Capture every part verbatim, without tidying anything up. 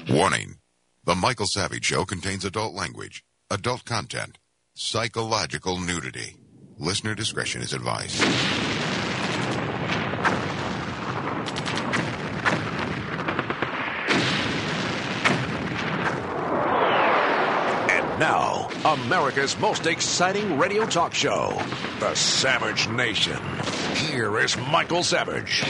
Warning. The Michael Savage Show contains adult language, adult content, psychological nudity. Listener discretion is advised. And now, America's most exciting radio talk show, The Savage Nation. Here is Michael Savage.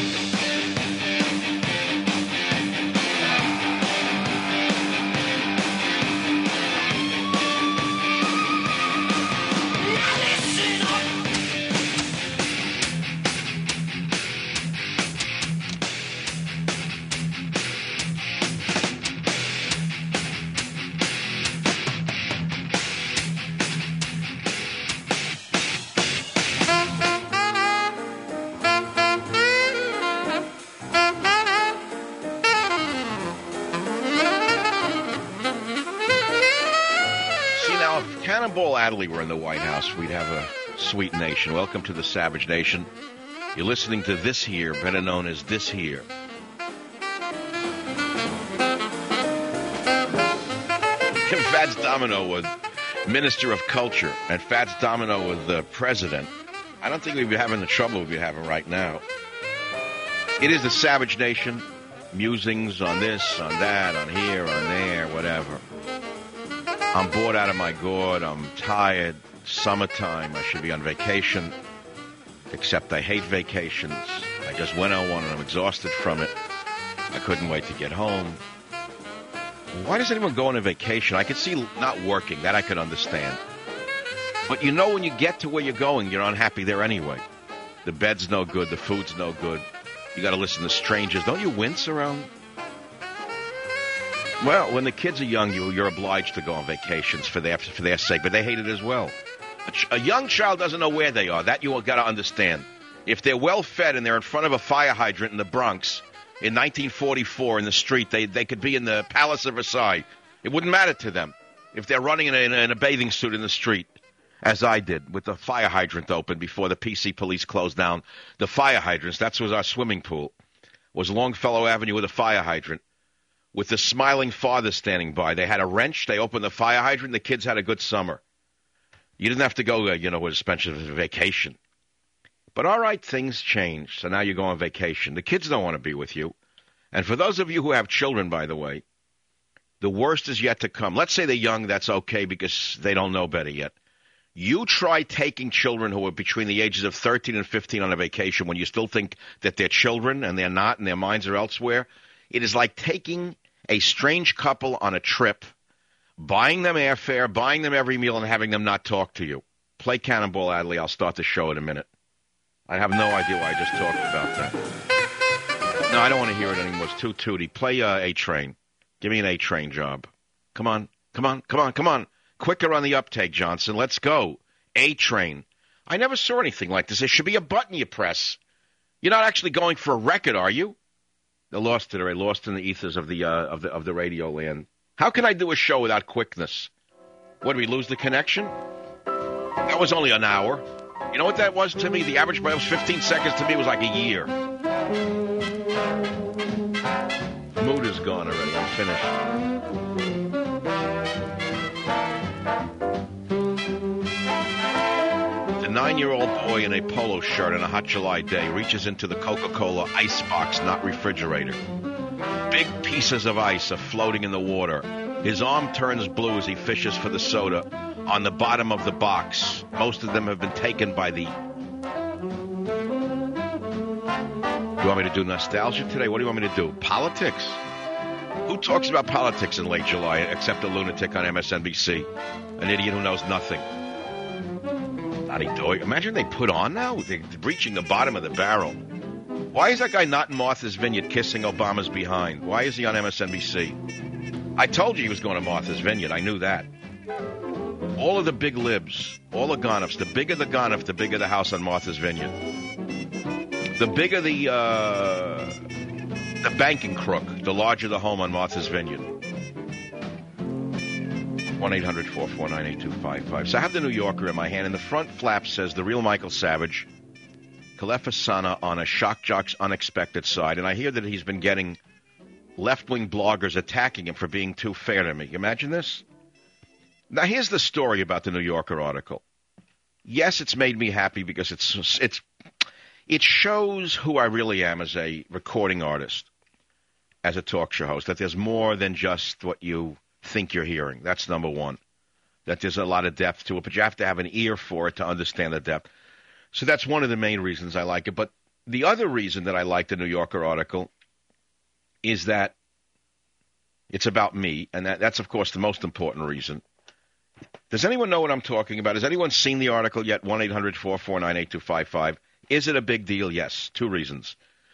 Adley were in the White House, we'd have a sweet nation. Welcome to the Savage Nation. You're listening to This Here, better known as This Here. If Fats Domino was Minister of Culture and Fats Domino was the President, I don't think we'd be having the trouble we'd be having right now. It is the Savage Nation. Musings on this, on that, on here, on there, whatever. I'm bored out of my gourd. I'm tired. Summertime. I should be on vacation. Except I hate vacations. I just went on one and I'm exhausted from it. I couldn't wait to get home. Why does anyone go on a vacation? I could see not working. That I could understand. But you know when you get to where you're going, you're unhappy there anyway. The bed's no good. The food's no good. You got to listen to strangers. Don't you wince around? Well, when the kids are young, you, you're obliged to go on vacations for their for their sake, but they hate it as well. A, ch- a young child doesn't know where they are. That you got to understand. If they're well-fed and they're in front of a fire hydrant in the Bronx in nineteen forty-four in the street, they, they could be in the Palace of Versailles. It wouldn't matter to them if they're running in a, in a, in a bathing suit in the street, as I did, with the fire hydrant open before the P C police closed down the fire hydrants. That was our swimming pool. Was Longfellow Avenue with a fire hydrant. With the smiling father standing by. They had a wrench. They opened the fire hydrant. The kids had a good summer. You didn't have to go, uh, you know, with a expensive vacation. But all right, things change. So now you go on vacation. The kids don't want to be with you. And for those of you who have children, by the way, the worst is yet to come. Let's say they're young. That's okay because they don't know better yet. You try taking children who are between the ages of thirteen and fifteen on a vacation when you still think that they're children and they're not and their minds are elsewhere. It is like taking a strange couple on a trip, buying them airfare, buying them every meal, and having them not talk to you. Play Cannonball Adderley. I'll start the show in a minute. I have no idea why I just talked about that. No, I don't want to hear it anymore. It's too tooty. Play uh, A-Train. Give me an A-Train job. Come on. Come on. Come on. Come on. Quicker on the uptake, Johnson. Let's go. A-Train. I never saw anything like this. There should be a button you press. You're not actually going for a record, are you? They're lost today, lost in the ethers of the uh, of the of the radio land. How can I do a show without quickness? What, did we lose the connection? That was only an hour. You know what that was to me? The average was fifteen seconds. To me, it was like a year. Mood is gone already. I'm finished. A nine-year-old boy in a polo shirt on a hot July day reaches into the Coca-Cola ice box, not refrigerator. Big pieces of ice are floating in the water. His arm turns blue as he fishes for the soda on the bottom of the box. Most of them have been taken by the... You want me to do nostalgia today? What do you want me to do? Politics? Who talks about politics in late July except a lunatic on M S N B C? An idiot who knows nothing. Imagine they put on now. They're reaching the bottom of the barrel. Why is that guy not in Martha's Vineyard kissing Obama's behind? Why is he on M S N B C? I told you he was going to Martha's Vineyard. I knew that. All of the big libs, all the Gonuffs, the bigger the Gonuff, the bigger the house on Martha's Vineyard. The bigger the uh, the banking crook, the larger the home on Martha's Vineyard. one eight hundred four four nine eight two five five. So I have the New Yorker in my hand, and the front flap says, "The real Michael Savage, Kalefa Sana on a shock jock's unexpected side." And I hear that he's been getting left-wing bloggers attacking him for being too fair to me. You imagine this? Now, here's the story about the New Yorker article. Yes, it's made me happy because it's it's it shows who I really am as a recording artist, as a talk show host, that there's more than just what you think you're hearing. That's number one. That there's a lot of depth to it, but you have to have an ear for it to understand the depth. So that's one of the main reasons I like it. But the other reason that I like the New Yorker article is that it's about me, and that, that's, of course, the most important reason. Does anyone know what I'm talking about? Has anyone seen the article yet? one eight hundred four four nine eight two five five. Is it a big deal? Yes. Two reasons.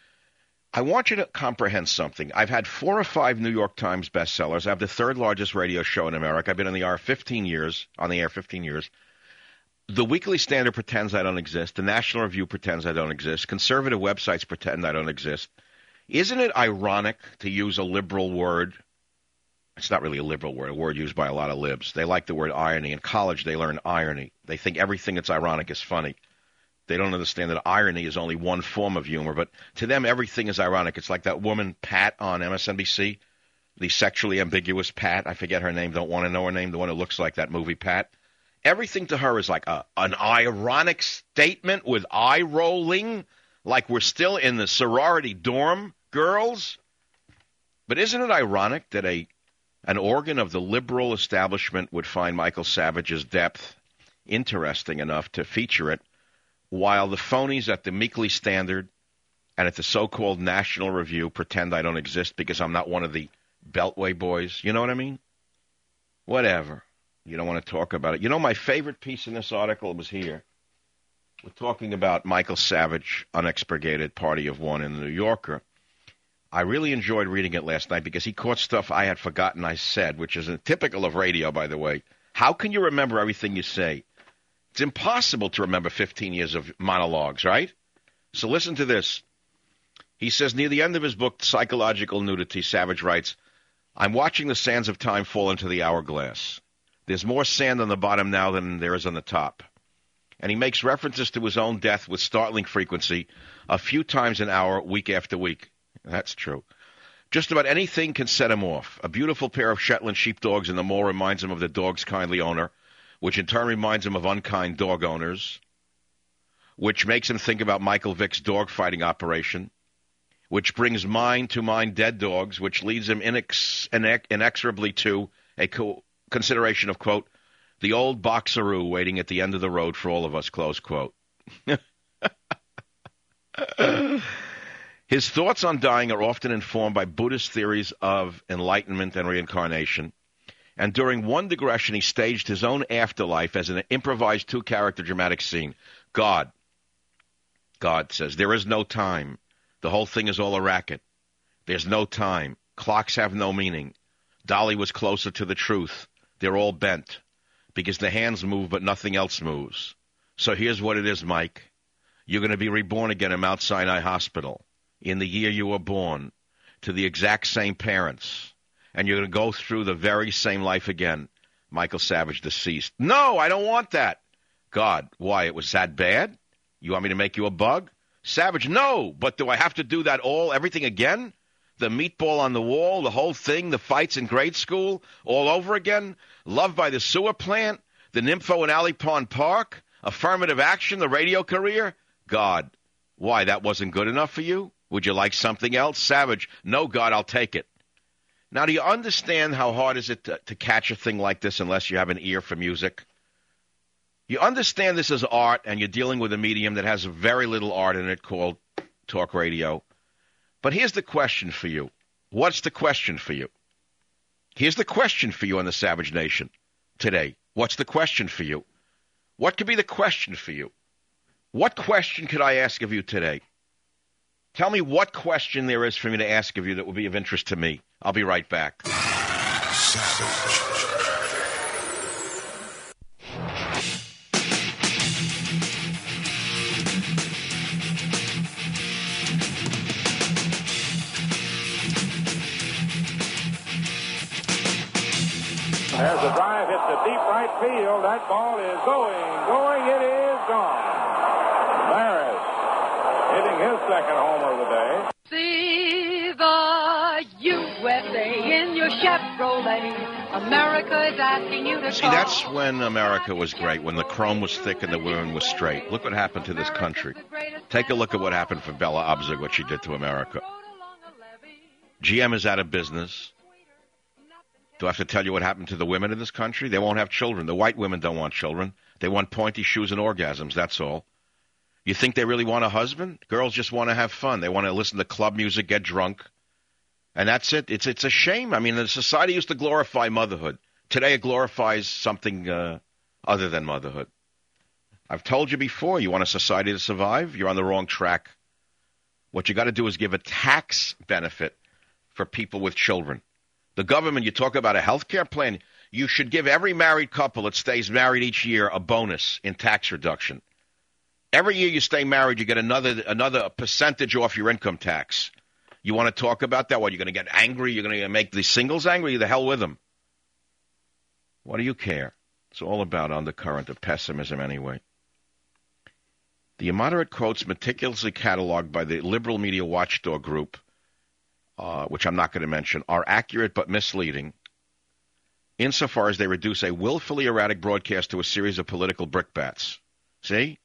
I want you to comprehend something. I've had four or five New York Times bestsellers. I have the third largest radio show in America. I've been on the air fifteen years, on the air fifteen years. The Weekly Standard pretends I don't exist. The National Review pretends I don't exist. Conservative websites pretend I don't exist. Isn't it ironic to use a liberal word? It's not really a liberal word, a word used by a lot of libs. They like the word irony. In college, they learn irony. They think everything that's ironic is funny. They don't understand that irony is only one form of humor, but to them, everything is ironic. It's like that woman, Pat, on M S N B C, the sexually ambiguous Pat. I forget her name. Don't want to know her name. The one who looks like that movie, Pat. Everything to her is like a, an ironic statement with eye rolling, like we're still in the sorority dorm, girls. But isn't it ironic that a an organ of the liberal establishment would find Michael Savage's depth interesting enough to feature it, while the phonies at the Weekly Standard and at the so-called National Review pretend I don't exist because I'm not one of the Beltway boys? You know what I mean? Whatever. You don't want to talk about it. You know, my favorite piece in this article was here. We're talking about Michael Savage, unexpurgated, Party of One in the New Yorker. I really enjoyed reading it last night because he caught stuff I had forgotten I said, which is typical of radio, by the way. How can you remember everything you say? It's impossible to remember fifteen years of monologues, right? So listen to this. He says, near the end of his book, Psychological Nudity, Savage writes, I'm watching the sands of time fall into the hourglass. There's more sand on the bottom now than there is on the top. And he makes references to his own death with startling frequency, a few times an hour, week after week. That's true. Just about anything can set him off. A beautiful pair of Shetland sheepdogs in the mall reminds him of the dog's kindly owner, which in turn reminds him of unkind dog owners, which makes him think about Michael Vick's dog-fighting operation, which brings mind to mind dead dogs, which leads him inex- inex- inexorably to a co- consideration of, quote, the old boxeroo waiting at the end of the road for all of us, close quote. His thoughts on dying are often informed by Buddhist theories of enlightenment and reincarnation. And during one digression, he staged his own afterlife as an improvised two-character dramatic scene. God, God says, there is no time. The whole thing is all a racket. There's no time. Clocks have no meaning. Dolly was closer to the truth. They're all bent because the hands move but nothing else moves. So here's what it is, Mike. You're going to be reborn again in Mount Sinai Hospital in the year you were born to the exact same parents. And you're going to go through the very same life again. Michael Savage, deceased. No, I don't want that. God, why? It was that bad? You want me to make you a bug? Savage, no, but do I have to do that all, everything again? The meatball on the wall, the whole thing, the fights in grade school, all over again? Love by the sewer plant, the Nympho in Alley Pond Park, affirmative action, the radio career? God, why, that wasn't good enough for you? Would you like something else? Savage, no, God, I'll take it. Now, do you understand how hard is it to, to catch a thing like this unless you have an ear for music? You understand this is art, and you're dealing with a medium that has very little art in it called talk radio. But here's the question for you. What's the question for you? Here's the question for you on the Savage Nation today. What's the question for you? What could be the question for you? What question could I ask of you today? Tell me what question there is for me to ask of you that would be of interest to me. I'll be right back. Savage. There's a drive hit to deep right field. That ball is going, going. It is gone. Maris hitting his second homer of the day. See the U Chevrolet. America is asking you to See, call. that's when America was great, when the chrome was thick and the women was straight. Look what happened to this country. Take a look at what happened for Bella Abzug, what she did to America. G M is out of business. Do I have to tell you what happened to the women in this country? They won't have children. The white women don't want children. They want pointy shoes and orgasms, that's all. You think they really want a husband? Girls just want to have fun. They want to listen to club music, get drunk. And that's it. It's it's a shame. I mean, the society used to glorify motherhood. Today it glorifies something uh, other than motherhood. I've told you before, you want a society to survive? You're on the wrong track. What you got to do is give a tax benefit for people with children. The government, you talk about a health care plan, you should give every married couple that stays married each year a bonus in tax reduction. Every year you stay married, you get another another percentage off your income tax. You want to talk about that? What, you're going to get angry? You're going to make the singles angry? The hell with them. What do you care? It's all about undercurrent of pessimism anyway. The immoderate quotes meticulously cataloged by the liberal media watchdog group, uh, which I'm not going to mention, are accurate but misleading insofar as they reduce a willfully erratic broadcast to a series of political brickbats. See?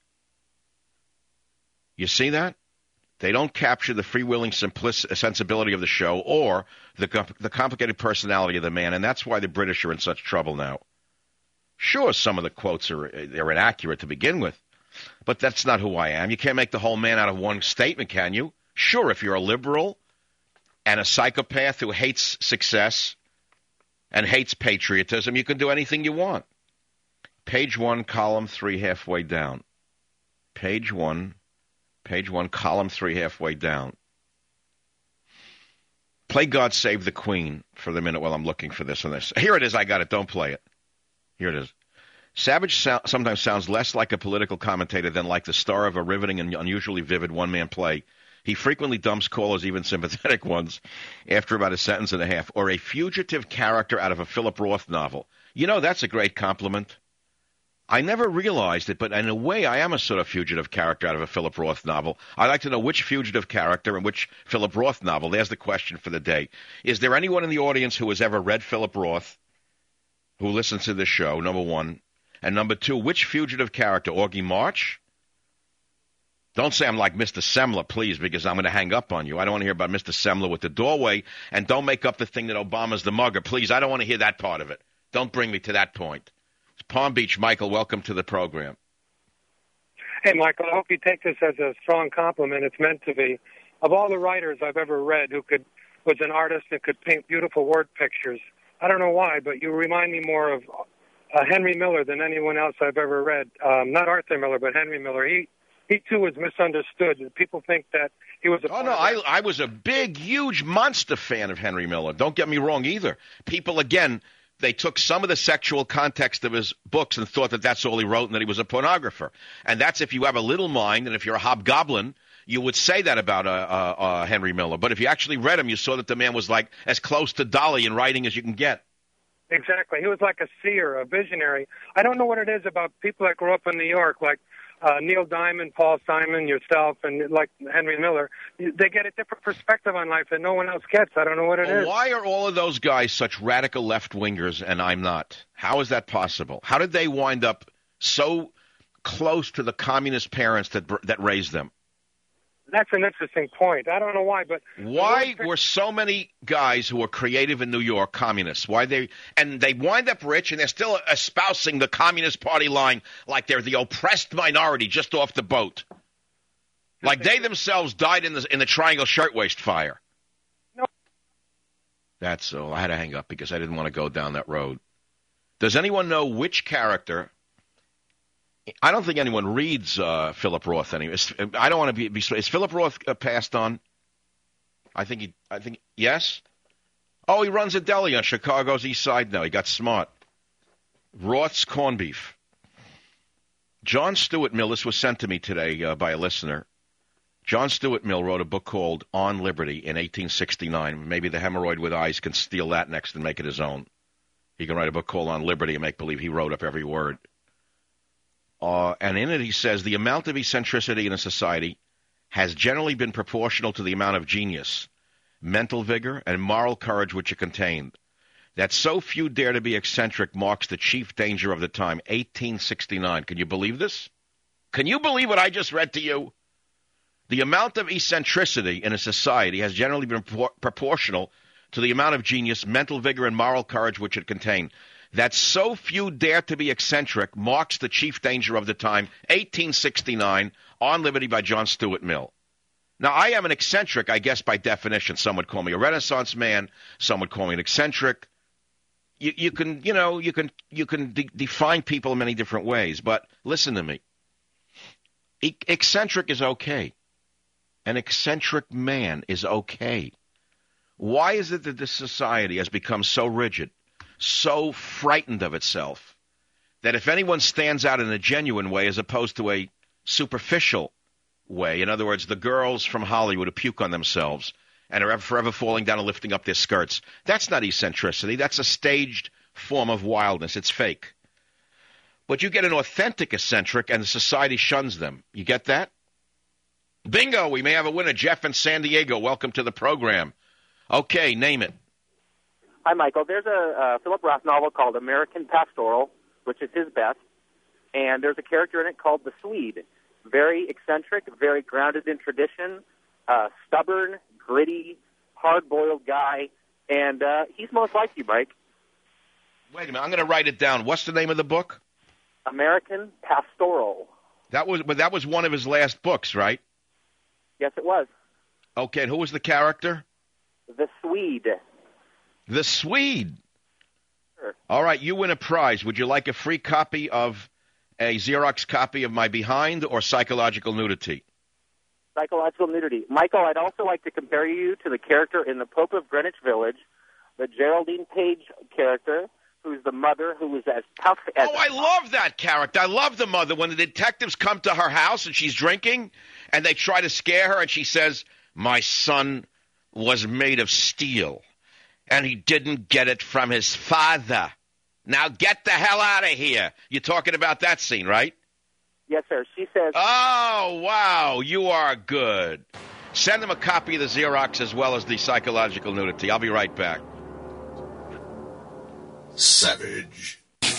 You see that? They don't capture the freewheeling simplic- sensibility of the show or the, comp- the complicated personality of the man, and that's why the British are in such trouble now. Sure, some of the quotes are they're inaccurate to begin with, but that's not who I am. You can't make the whole man out of one statement, can you? Sure, if you're a liberal and a psychopath who hates success and hates patriotism, you can do anything you want. Page one, column three, halfway down. Page one. Page one, column three, halfway down. Play God Save the Queen for the minute while I'm looking for this and this. Here it is. I got it. Don't play it. Here it is. Savage so- sometimes sounds less like a political commentator than like the star of a riveting and unusually vivid one-man play. He frequently dumps callers, even sympathetic ones, after about a sentence and a half, or a fugitive character out of a Philip Roth novel. You know, that's a great compliment. I never realized it, but in a way I am a sort of fugitive character out of a Philip Roth novel. I'd like to know which fugitive character and which Philip Roth novel. There's the question for the day. Is there anyone in the audience who has ever read Philip Roth who listens to this show, number one? And number two, which fugitive character? Augie March? Don't say I'm like Mister Semler, please, because I'm going to hang up on you. I don't want to hear about Mister Semler with the doorway, and don't make up the thing that Obama's the mugger. Please, I don't want to hear that part of it. Don't bring me to that point. Palm Beach, Michael, welcome to the program. Hey, Michael, I hope you take this as a strong compliment. It's meant to be. Of all the writers I've ever read who could was an artist that could paint beautiful word pictures, I don't know why, but you remind me more of uh, Henry Miller than anyone else I've ever read. Um, not Arthur Miller, but Henry Miller. He, he too, was misunderstood. People think that he was a... Oh, no, I, I was a big, huge monster fan of Henry Miller. Don't get me wrong either. People, again... They took some of the sexual context of his books and thought that that's all he wrote and that he was a pornographer. And that's if you have a little mind, and if you're a hobgoblin, you would say that about uh, uh, uh, Henry Miller. But if you actually read him, you saw that the man was like as close to Dolly in writing as you can get. Exactly. He was like a seer, a visionary. I don't know what it is about people that grew up in New York, like uh, Neil Diamond, Paul Simon, yourself, and like Henry Miller. They get a different perspective on life that no one else gets. I don't know what it well, is. Why are all of those guys such radical left-wingers and I'm not? How is that possible? How did they wind up so close to the communist parents that that raised them? That's an interesting point. I don't know why, but why were so many guys who were creative in New York communists? Why they and they wind up rich and they're still espousing the Communist Party line like they're the oppressed minority just off the boat, like they themselves died in the in the Triangle Shirtwaist fire. No. That's all. I had to hang up because I didn't want to go down that road. Does anyone know which character? I don't think anyone reads uh, Philip Roth anyway. I don't want to be, be. Is Philip Roth uh, passed on? I think he. I think yes. Oh, he runs a deli on Chicago's East Side now. He got smart. Roth's corned beef. John Stuart Mill. This was sent to me today uh, by a listener. John Stuart Mill wrote a book called On Liberty in eighteen sixty-nine. Maybe the hemorrhoid with eyes can steal that next and make it his own. He can write a book called On Liberty and make believe he wrote up every word. Uh, and in it he says, the amount of eccentricity in a society has generally been proportional to the amount of genius, mental vigor, and moral courage which it contained. That so few dare to be eccentric marks the chief danger of the time. eighteen sixty-nine. Can you believe this? Can you believe what I just read to you? The amount of eccentricity in a society has generally been pro- proportional to the amount of genius, mental vigor, and moral courage which it contained. That so few dare to be eccentric marks the chief danger of the time. eighteen sixty-nine, On Liberty by John Stuart Mill. Now, I am an eccentric, I guess, by definition. Some would call me a Renaissance man. Some would call me an eccentric. You, you can, you know, you can, you can de- define people in many different ways. But listen to me. E- eccentric is okay. An eccentric man is okay. Why is it that this society has become so rigid, so frightened of itself, that if anyone stands out in a genuine way as opposed to a superficial way, in other words, the girls from Hollywood who puke on themselves and are ever, forever falling down and lifting up their skirts, that's not eccentricity. That's a staged form of wildness. It's fake. But you get an authentic eccentric and the society shuns them. You get that? Bingo, we may have a winner. Jeff in San Diego, welcome to the program. Okay, name it. Hi, Michael. There's a uh, Philip Roth novel called American Pastoral, which is his best, and there's a character in it called the Swede. Very eccentric, very grounded in tradition, uh, stubborn, gritty, hard-boiled guy, and uh, he's most like you, Mike. Wait a minute, I'm going to write it down. What's the name of the book? American Pastoral. That was, but that was one of his last books, right? Yes, it was. Okay, and who was the character? The Swede. The Swede. Sure. All right, you win a prize. Would you like a free copy of a Xerox copy of My Behind or Psychological Nudity? Psychological Nudity. Michael, I'd also like to compare you to the character in The Pope of Greenwich Village, the Geraldine Page character, who's the mother who was as tough as... Oh, I love that character. I love the mother. When the detectives come to her house and she's drinking and they try to scare her and she says, my son was made of steel and he didn't get it from his father. Now get the hell out of here. You're talking about that scene, right? Yes, sir. She says... Oh, wow. You are good. Send them a copy of the Xerox as well as the Psychological Nudity. I'll be right back. Savage.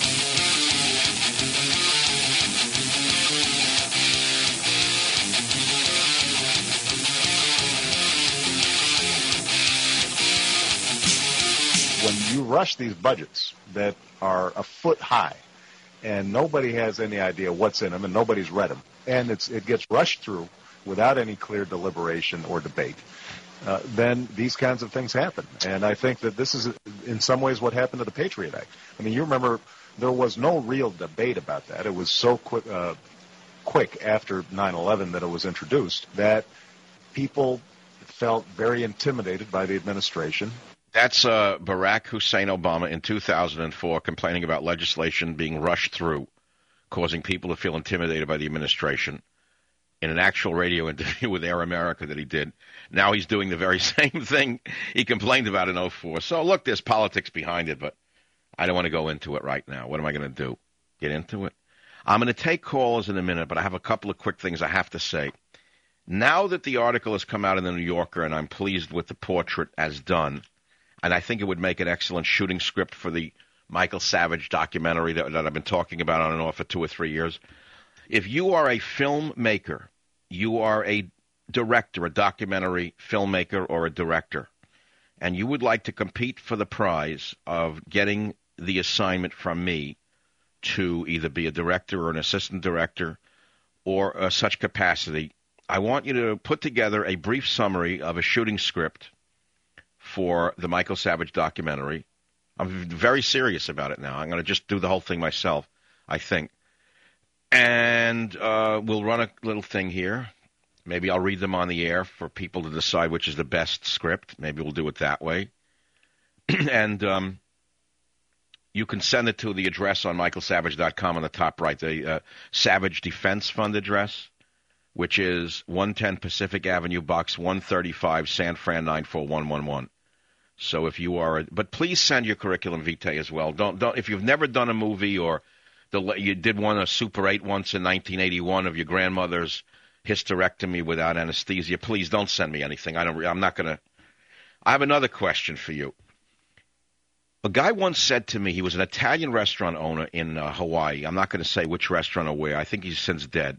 When you rush these budgets that are a foot high and nobody has any idea what's in them and nobody's read them, and it's, it gets rushed through without any clear deliberation or debate, uh, then these kinds of things happen. And I think that this is in some ways what happened to the Patriot Act. I mean, you remember there was no real debate about that. It was so quick, uh, quick after nine eleven that it was introduced that people felt very intimidated by the administration. That's uh, Barack Hussein Obama in two thousand four complaining about legislation being rushed through, causing people to feel intimidated by the administration. In an actual radio interview with Air America that he did, now he's doing the very same thing he complained about in oh four. So, look, there's politics behind it, but I don't want to go into it right now. What am I going to do? Get into it? I'm going to take calls in a minute, but I have a couple of quick things I have to say. Now that the article has come out in the New Yorker, and I'm pleased with the portrait as done, and I think it would make an excellent shooting script for the Michael Savage documentary that, that I've been talking about on and off for two or three years. If you are a filmmaker, you are a director, a documentary filmmaker or a director, and you would like to compete for the prize of getting the assignment from me to either be a director or an assistant director or uh, such capacity, I want you to put together a brief summary of a shooting script for the Michael Savage documentary. I'm very serious about it now. I'm going to just do the whole thing myself, I think. And uh, we'll run a little thing here. Maybe I'll read them on the air for people to decide which is the best script. Maybe we'll do it that way. And um, you can send it to the address on michael savage dot com on the top right, the uh, Savage Defense Fund address, which is one ten Pacific Avenue, Box one thirty-five, San Fran nine four one one one. So if you are, a, but please send your curriculum vitae as well. Don't don't if you've never done a movie or the you did one a Super eight once in nineteen eighty-one of your grandmother's hysterectomy without anesthesia, please don't send me anything. I don't. I'm not gonna. I have another question for you. A guy once said to me, he was an Italian restaurant owner in uh, Hawaii. I'm not going to say which restaurant or where. I think he's since dead.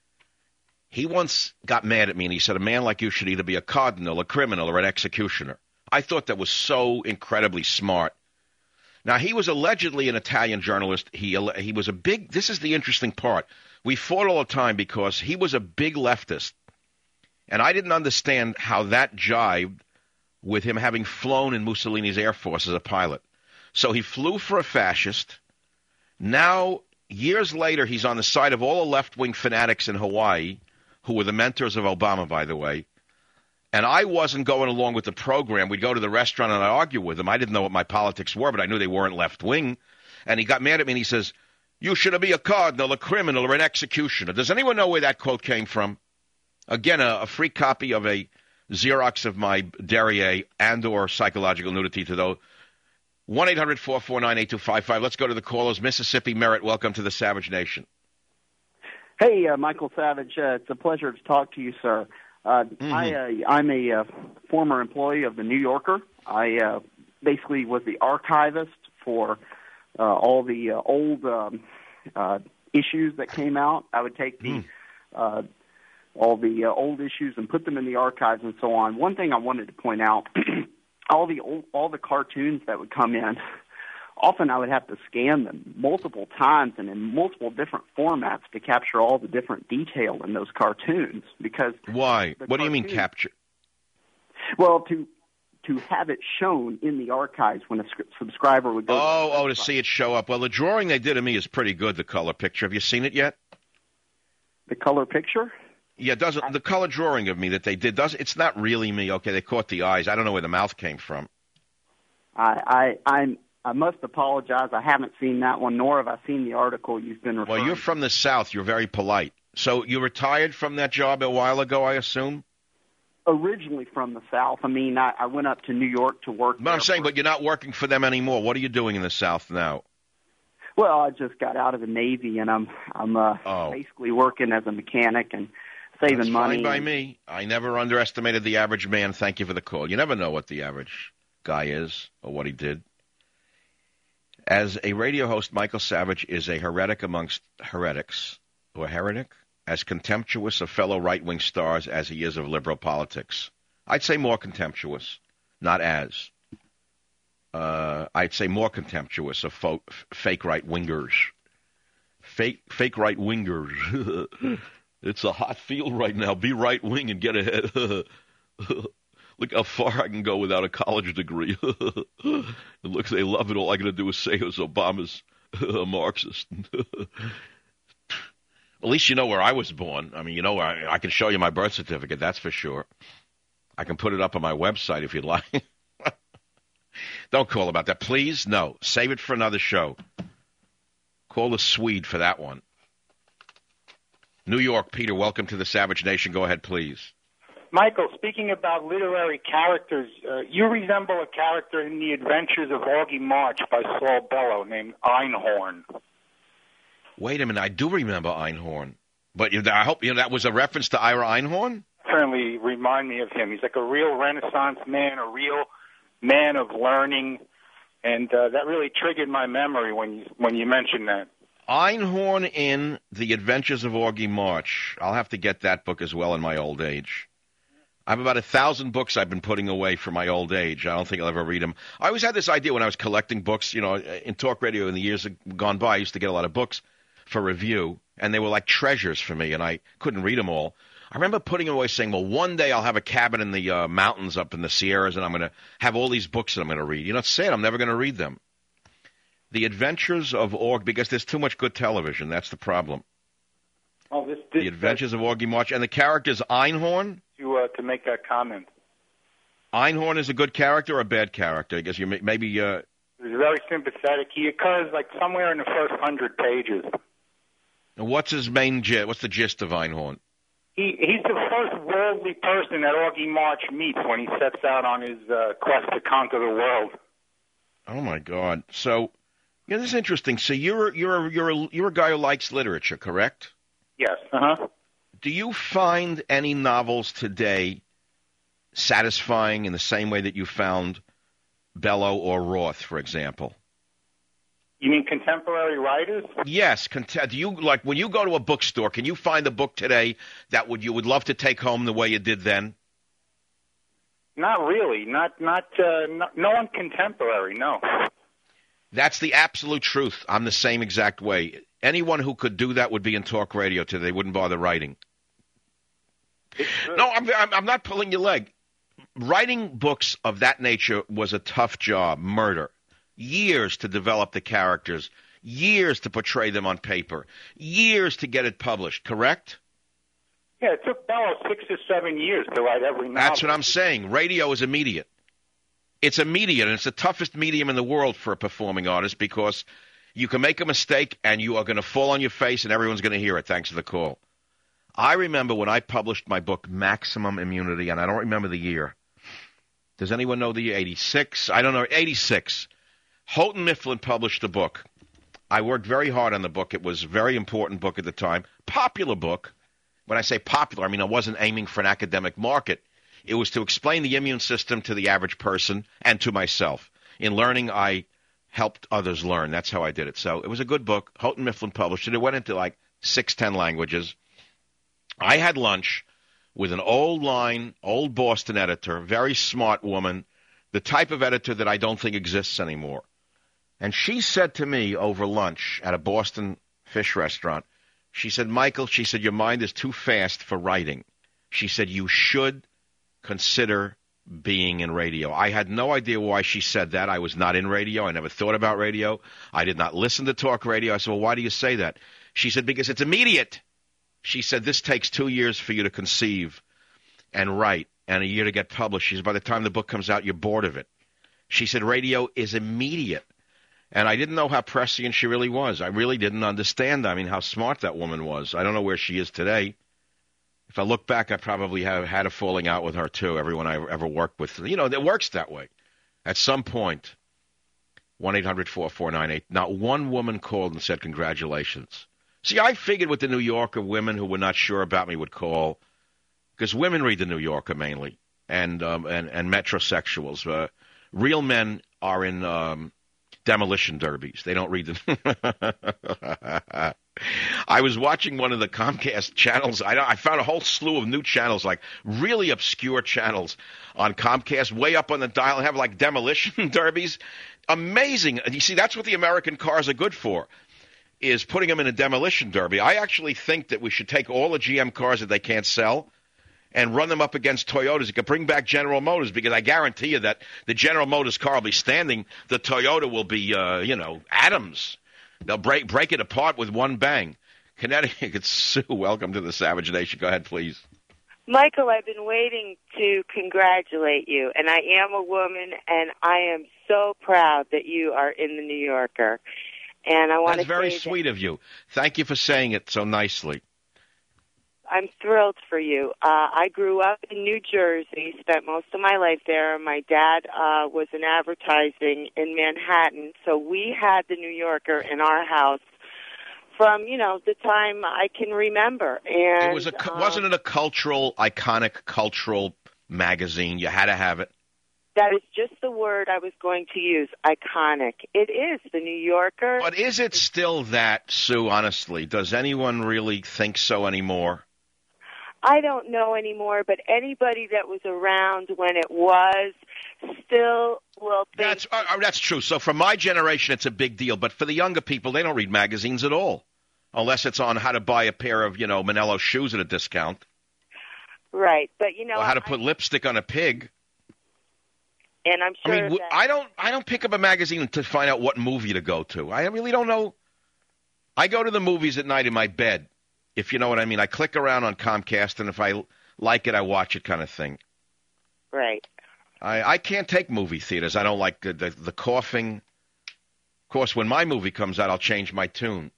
He once got mad at me, and he said, a man like you should either be a cardinal, a criminal, or an executioner. I thought that was so incredibly smart. Now, he was allegedly an Italian journalist. He he was a big – this is the interesting part. We fought all the time because he was a big leftist, and I didn't understand how that jived with him having flown in Mussolini's Air Force as a pilot. So he flew for a fascist. Now, years later, he's on the side of all the left-wing fanatics in Hawaii, who were the mentors of Obama, by the way. And I wasn't going along with the program. We'd go to the restaurant and I'd argue with him. I didn't know what my politics were, but I knew they weren't left-wing. And he got mad at me and he says, you should be a cardinal, a criminal, or an executioner. Does anyone know where that quote came from? Again, a, a free copy of a Xerox of my Derriere and or psychological nudity to those. one eight hundred four four nine eight two five five. Let's go to the callers. Mississippi Merritt, welcome to the Savage Nation. Hey, uh, Michael Savage. Uh, it's a pleasure to talk to you, sir. Uh, mm-hmm. I, uh, I'm a uh, former employee of the New Yorker. I uh, basically was the archivist for uh, all the uh, old um, uh, issues that came out. I would take the mm. uh, all the uh, old issues and put them in the archives and so on. One thing I wanted to point out, all the old, all the cartoons that would come in, often I would have to scan them multiple times and in multiple different formats to capture all the different detail in those cartoons. Because why? What cartoons, do you mean capture? Well, to to have it shown in the archives when a subscriber would go. Oh, to oh, to see it show up. Well, the drawing they did of me is pretty good. The color picture. Have you seen it yet? The color picture? Yeah, doesn't the color drawing of me that they did does it's not really me. Okay, they caught the eyes. I don't know where the mouth came from. I I I'm. I must apologize. I haven't seen that one, nor have I seen the article you've been referring to. Well, you're from the South. You're very polite. So you retired from that job a while ago, I assume? Originally from the South. I mean, I, I went up to New York to work. But I'm saying, but you're not working for them anymore. What are you doing in the South now? Well, I just got out of the Navy, and I'm I'm uh, oh. basically working as a mechanic and saving That's money. Fine by me. I never underestimated the average man. Thank you for the call. You never know what the average guy is or what he did. As a radio host, Michael Savage is a heretic amongst heretics, or heretic, as contemptuous of fellow right-wing stars as he is of liberal politics. I'd say more contemptuous, not as. Uh, I'd say more contemptuous of fo- fake right-wingers. Fake, fake right-wingers. It's a hot field right now. Be right-wing and get ahead. Look how far I can go without a college degree. Look, they love it. All I got to do is say it was Obama's a Marxist. At least you know where I was born. I mean, you know, I, I can show you my birth certificate, that's for sure. I can put it up on my website if you'd like. Don't call about that. Please, no. Save it for another show. Call the Swede for that one. New York, Peter, welcome to the Savage Nation. Go ahead, please. Michael, speaking about literary characters, uh, you resemble a character in The Adventures of Augie March by Saul Bellow named Einhorn. Wait a minute, I do remember Einhorn. But I hope you know that was a reference to Ira Einhorn? Certainly remind me of him. He's like a real Renaissance man, a real man of learning, and uh, that really triggered my memory when you, when you mentioned that. Einhorn in The Adventures of Augie March. I'll have to get that book as well in my old age. I have about a thousand books I've been putting away for my old age. I don't think I'll ever read them. I always had this idea when I was collecting books, you know, in talk radio in the years gone by, I used to get a lot of books for review, and they were like treasures for me, and I couldn't read them all. I remember putting them away saying, well, one day I'll have a cabin in the uh, mountains up in the Sierras, and I'm going to have all these books that I'm going to read. You know, it's sad. I'm never going to read them. The Adventures of Augie, because there's too much good television. That's the problem. Oh, this, this, the Adventures of Augie March. And the character's Einhorn? To, uh, to make that comment. Einhorn is a good character or a bad character? I guess you may, maybe... Uh... He's very sympathetic. He occurs like somewhere in the first hundred pages. And what's his main gist? What's the gist of Einhorn? He, he's the first worldly person that Augie March meets when he sets out on his uh, quest to conquer the world. Oh, my God. So, yeah, this is interesting. So you're, you're, you're, a, you're a guy who likes literature, correct? Yes. Uh-huh. Do you find any novels today satisfying in the same way that you found Bellow or Roth, for example. You mean contemporary writers? Yes. Cont- do you like when you go to a bookstore? Can you find a book today that would you would love to take home the way you did then? Not really. Not not uh, no, no one contemporary. No. That's the absolute truth. I'm the same exact way. Anyone who could do that would be in talk radio today. They wouldn't bother writing. No, I'm, I'm I'm not pulling your leg. Writing books of that nature was a tough job. Murder. Years to develop the characters. Years to portray them on paper. Years to get it published. Correct? Yeah, it took Bellow six or seven years to write every novel. That's what I'm saying. Radio is immediate. It's immediate, and it's the toughest medium in the world for a performing artist because you can make a mistake and you are going to fall on your face and everyone's going to hear it thanks to the call. I remember when I published my book, Maximum Immunity, and I don't remember the year. Does anyone know the year? eighty-six? I don't know. eighty-six. Houghton Mifflin published the book. I worked very hard on the book. It was a very important book at the time. Popular book. When I say popular, I mean I wasn't aiming for an academic market. It was to explain the immune system to the average person and to myself. In learning, I helped others learn. That's how I did it. So it was a good book. Houghton Mifflin published it. It went into like six, ten languages. I had lunch with an old line, old Boston editor, very smart woman, the type of editor that I don't think exists anymore. And she said to me over lunch at a Boston fish restaurant, she said, Michael, she said, your mind is too fast for writing. She said, you should consider being in radio. I had no idea why she said that. I was not in radio. I never thought about radio. I did not listen to talk radio. I said, well, why do you say that? She said, because it's immediate. She said, this takes two years for you to conceive and write and a year to get published. She said, by the time the book comes out, you're bored of it. She said, radio is immediate. And I didn't know how prescient she really was. I really didn't understand, I mean, how smart that woman was. I don't know where she is today. If I look back, I probably have had a falling out with her, too, everyone I ever worked with. You know, it works that way. At some point, one eight hundred four four nine eight, not one woman called and said congratulations. See, I figured with the New Yorker, women who were not sure about me would call, because women read the New Yorker mainly, and um, and, and metrosexuals. Uh, real men are in um, demolition derbies. They don't read the... I was watching one of the Comcast channels. I, I found a whole slew of new channels, like really obscure channels on Comcast, way up on the dial, and have like demolition derbies. Amazing. You see, that's what the American cars are good for, is putting them in a demolition derby. I actually think that we should take all the G M cars that they can't sell and run them up against Toyotas. It could bring back General Motors, because I guarantee you that the General Motors car will be standing. The Toyota will be, uh, you know, atoms. They'll break break it apart with one bang. Connecticut, Sue, welcome to the Savage Nation. Go ahead, please. Michael, I've been waiting to congratulate you, and I am a woman, and I am so proud that you are in the New Yorker. And I want That's to very say sweet of you. Thank you for saying it so nicely. I'm thrilled for you. Uh, I grew up in New Jersey, spent most of my life there. My dad uh, was in advertising in Manhattan, so we had the New Yorker in our house from, you know, the time I can remember. And it was a, um, wasn't it a cultural, iconic cultural magazine? You had to have it. That is just the word I was going to use, iconic. It is, the New Yorker. But is it still that, Sue, honestly? Does anyone really think so anymore? I don't know anymore, but anybody that was around when it was still will think... That's, uh, that's true. So for my generation, it's a big deal. But for the younger people, they don't read magazines at all, unless it's on how to buy a pair of, you know, Manello shoes at a discount. Right, but, you know... Or how to I, put lipstick on a pig. And I'm sure I mean, that... I don't, I don't pick up a magazine to find out what movie to go to. I really don't know. I go to the movies at night in my bed, if you know what I mean. I click around on Comcast, and if I like it, I watch it, kind of thing. Right. I, I can't take movie theaters. I don't like the, the, the coughing. Of course, when my movie comes out, I'll change my tune.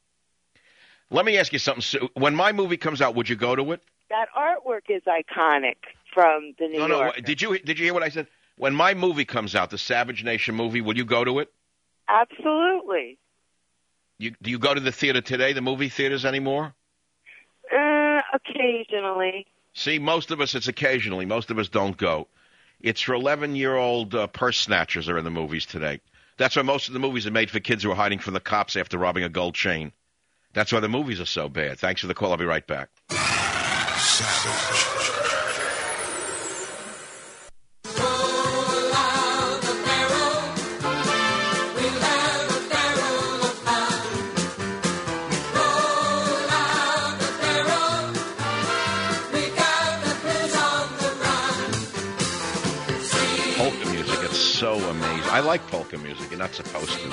Let me ask you something, Sue. When my movie comes out, would you go to it? That artwork is iconic from the New No, no. Yorker. Did you, did you hear what I said? When my movie comes out, the Savage Nation movie, will you go to it? Absolutely. You, do you go to the theater today, the movie theaters anymore? Uh, occasionally. See, most of us, it's occasionally. Most of us don't go. It's for eleven-year-old uh, purse snatchers are in the movies today. That's why most of the movies are made for kids who are hiding from the cops after robbing a gold chain. That's why the movies are so bad. Thanks for the call. I'll be right back. So amazing. I like polka music. You're not supposed to.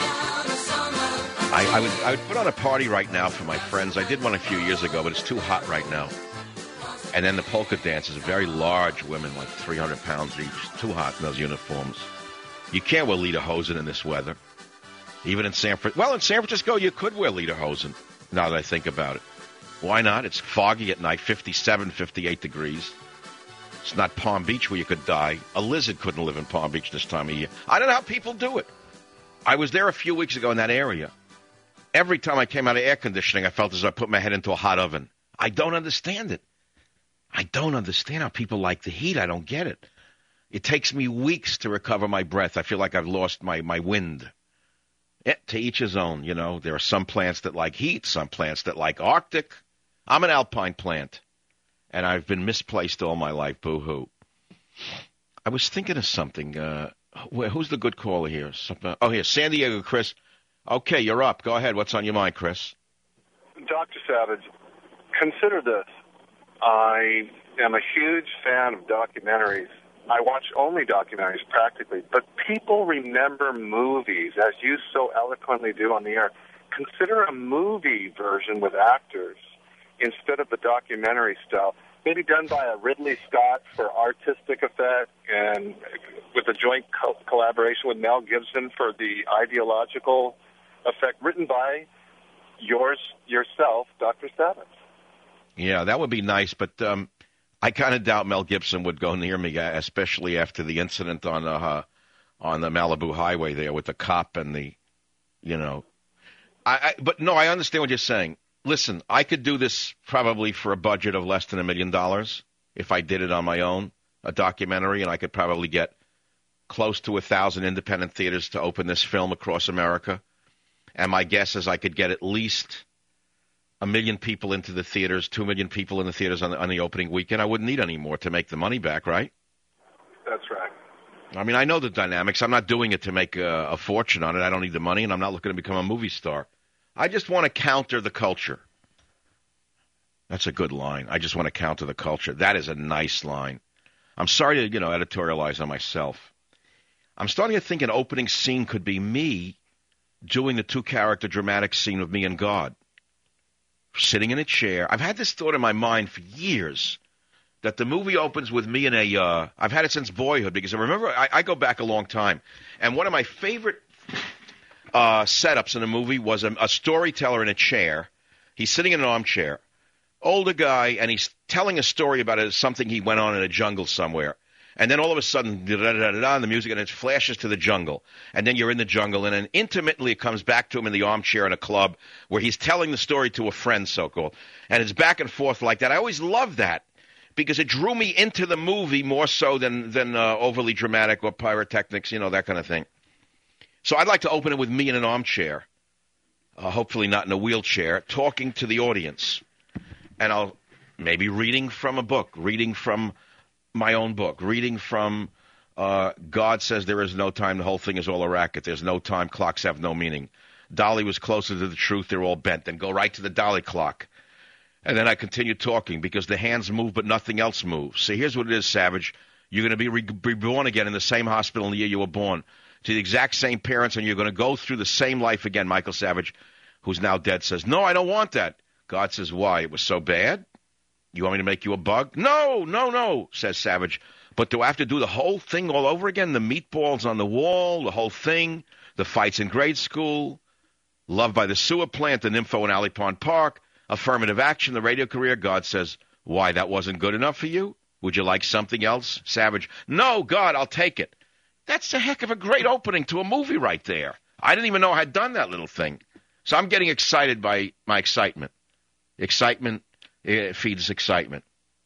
I, I would I would put on a party right now for my friends. I did one a few years ago, but it's too hot right now. And then the polka dancers, very large women, like three hundred pounds each. Too hot in those uniforms. You can't wear lederhosen in this weather. Even in San Francisco. Well, in San Francisco, you could wear lederhosen, now that I think about it. Why not? It's foggy at night, fifty-seven, fifty-eight degrees. It's not Palm Beach where you could die. A lizard couldn't live in Palm Beach this time of year. I don't know how people do it. I was there a few weeks ago in that area. Every time I came out of air conditioning, I felt as though I put my head into a hot oven. I don't understand it. I don't understand how people like the heat. I don't get it. It takes me weeks to recover my breath. I feel like I've lost my, my wind. Yeah, to each his own, you know. There are some plants that like heat, some plants that like Arctic. I'm an alpine plant. And I've been misplaced all my life, boo-hoo. I was thinking of something. Uh, who's the good caller here? Oh, here, San Diego, Chris. Okay, you're up. Go ahead. What's on your mind, Chris? Doctor Savage, consider this. I am a huge fan of documentaries. I watch only documentaries, practically. But people remember movies, as you so eloquently do on the air. Consider a movie version with actors instead of the documentary style, maybe done by a Ridley Scott for artistic effect and with a joint co- collaboration with Mel Gibson for the ideological effect, written by yours yourself, Doctor Savage. Yeah, that would be nice, but um, I kind of doubt Mel Gibson would go near me, especially after the incident on uh, on the Malibu Highway there with the cop and the, you know. I, I But, no, I understand what you're saying. Listen, I could do this probably for a budget of less than a million dollars if I did it on my own, a documentary, and I could probably get close to a thousand independent theaters to open this film across America. And my guess is I could get at least a million people into the theaters, two million people in the theaters on the, on the opening weekend. I wouldn't need any more to make the money back, right? That's right. I mean, I know the dynamics. I'm not doing it to make a, a fortune on it. I don't need the money, and I'm not looking to become a movie star. I just want to counter the culture. That's a good line. I just want to counter the culture. That is a nice line. I'm sorry to, you know, editorialize on myself. I'm starting to think an opening scene could be me doing the two-character dramatic scene of me and God. Sitting in a chair. I've had this thought in my mind for years that the movie opens with me in a, uh, I've had it since boyhood because I remember, I, I go back a long time, and one of my favorite uh, setups in a movie was a, a storyteller in a chair. He's sitting in an armchair, older guy, and he's telling a story about it, something he went on in a jungle somewhere. And then all of a sudden, da-da-da-da-da, and the music, and it flashes to the jungle. And then you're in the jungle, and then intimately it comes back to him in the armchair in a club where he's telling the story to a friend, so-called. And it's back and forth like that. I always loved that because it drew me into the movie more so than, than uh, overly dramatic or pyrotechnics, you know, that kind of thing. So I'd like to open it with me in an armchair, uh, hopefully not in a wheelchair, talking to the audience. And I'll maybe reading from a book, reading from my own book, reading from uh, God Says There Is No Time, the whole thing is all a racket, there's no time, clocks have no meaning. Dolly was closer to the truth, they're all bent. Then go right to the Dolly clock. And then I continue talking because the hands move but nothing else moves. See, here's what it is, Savage. You're going to be reborn again in the same hospital in the year you were born, to the exact same parents, and you're going to go through the same life again. Michael Savage, who's now dead, says, no, I don't want that. God says, why? It was so bad? You want me to make you a bug? No, no, no, says Savage. But do I have to do the whole thing all over again? The meatballs on the wall, the whole thing, the fights in grade school, love by the sewer plant, the nympho in Alley Pond Park, affirmative action, the radio career. God says, why, that wasn't good enough for you? Would you like something else? Savage, no, God, I'll take it. That's a heck of a great opening to a movie right there. I didn't even know I had done that little thing. So I'm getting excited by my excitement. Excitement. It feeds excitement.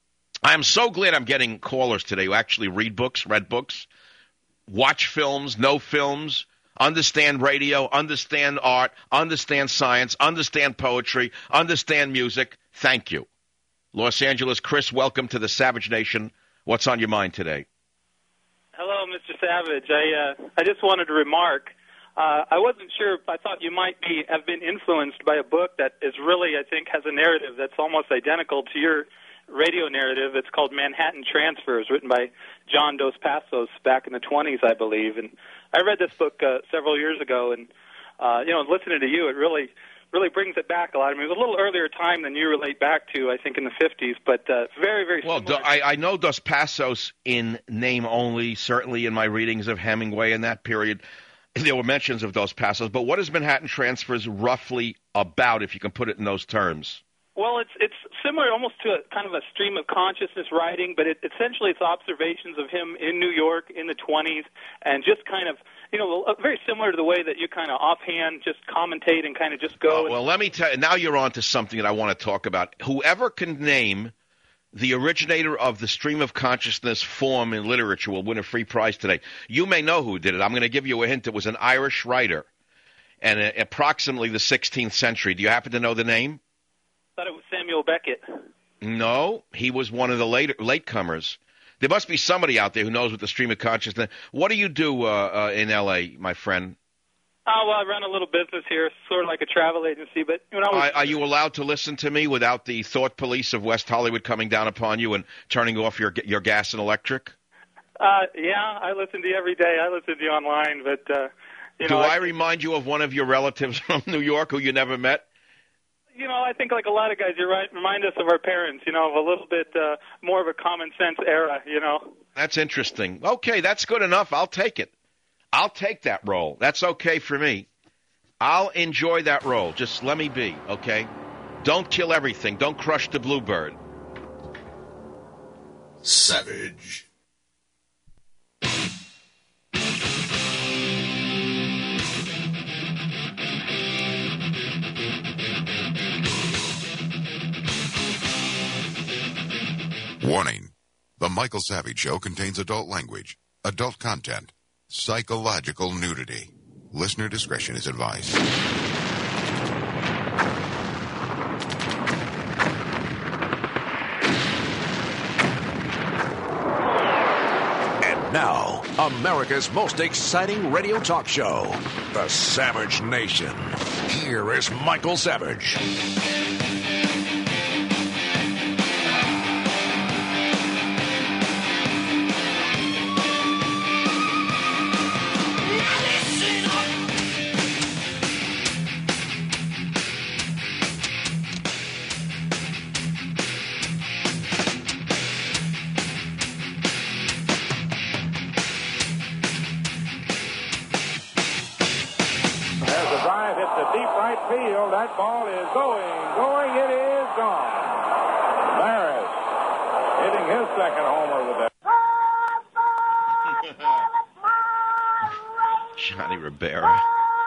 I am so glad I'm getting callers today who actually read books, read books, watch films, know films, understand radio, understand art, understand science, understand poetry, understand music. Thank you. Los Angeles, Chris, welcome to the Savage Nation. What's on your mind today? Hello, Mister Savage. I uh, I just wanted to remark. Uh, I wasn't sure if I thought you might be have been influenced by a book that is really, I think, has a narrative that's almost identical to your radio narrative. It's called Manhattan Transfers, written by John Dos Passos back in the twenties, I believe. And I read this book uh, several years ago, and uh, you know, listening to you, it really, really brings it back a lot. I mean, it was a little earlier time than you relate back to, I think, in the fifties, but uh, very, very well. Similar. Do, I, I know Dos Passos in name only. Certainly, in my readings of Hemingway in that period, there were mentions of Dos Passos. But what is Manhattan Transfers roughly about, if you can put it in those terms? Well, it's it's similar almost to a kind of a stream of consciousness writing, but it, essentially it's observations of him in New York in the twenties, and just kind of, you know, very similar to the way that you kind of offhand just commentate and kind of just go. Uh, well, let me tell you, now you're on to something that I want to talk about. Whoever can name the originator of the stream of consciousness form in literature will win a free prize today. You may know who did it. I'm going to give you a hint. It was an Irish writer, and uh, approximately the sixteenth century. Do you happen to know the name? I thought it was Samuel Beckett. No, he was one of the later latecomers. There must be somebody out there who knows what the stream of consciousness. What do you do uh, uh, in L A, my friend? Oh, well, I run a little business here, sort of like a travel agency. But you know, are, are you allowed to listen to me without the thought police of West Hollywood coming down upon you and turning off your your gas and electric? Uh, yeah, I listen to you every day. I listen to you online, but uh, you do know, I, I remind you of one of your relatives from New York who you never met? You know, I think like a lot of guys, you right, remind us of our parents, you know, of a little bit uh, more of a common sense era, you know. That's interesting. Okay, that's good enough. I'll take it. I'll take that role. That's okay for me. I'll enjoy that role. Just let me be, okay? Don't kill everything. Don't crush the bluebird. Savage. Warning. The Michael Savage Show contains adult language, adult content, psychological nudity. Listener discretion is advised. And now, America's most exciting radio talk show, The Savage Nation. Here is Michael Savage. Field, that ball is going, going, it is gone. Maris hitting his second homer with that. Johnny Rivera.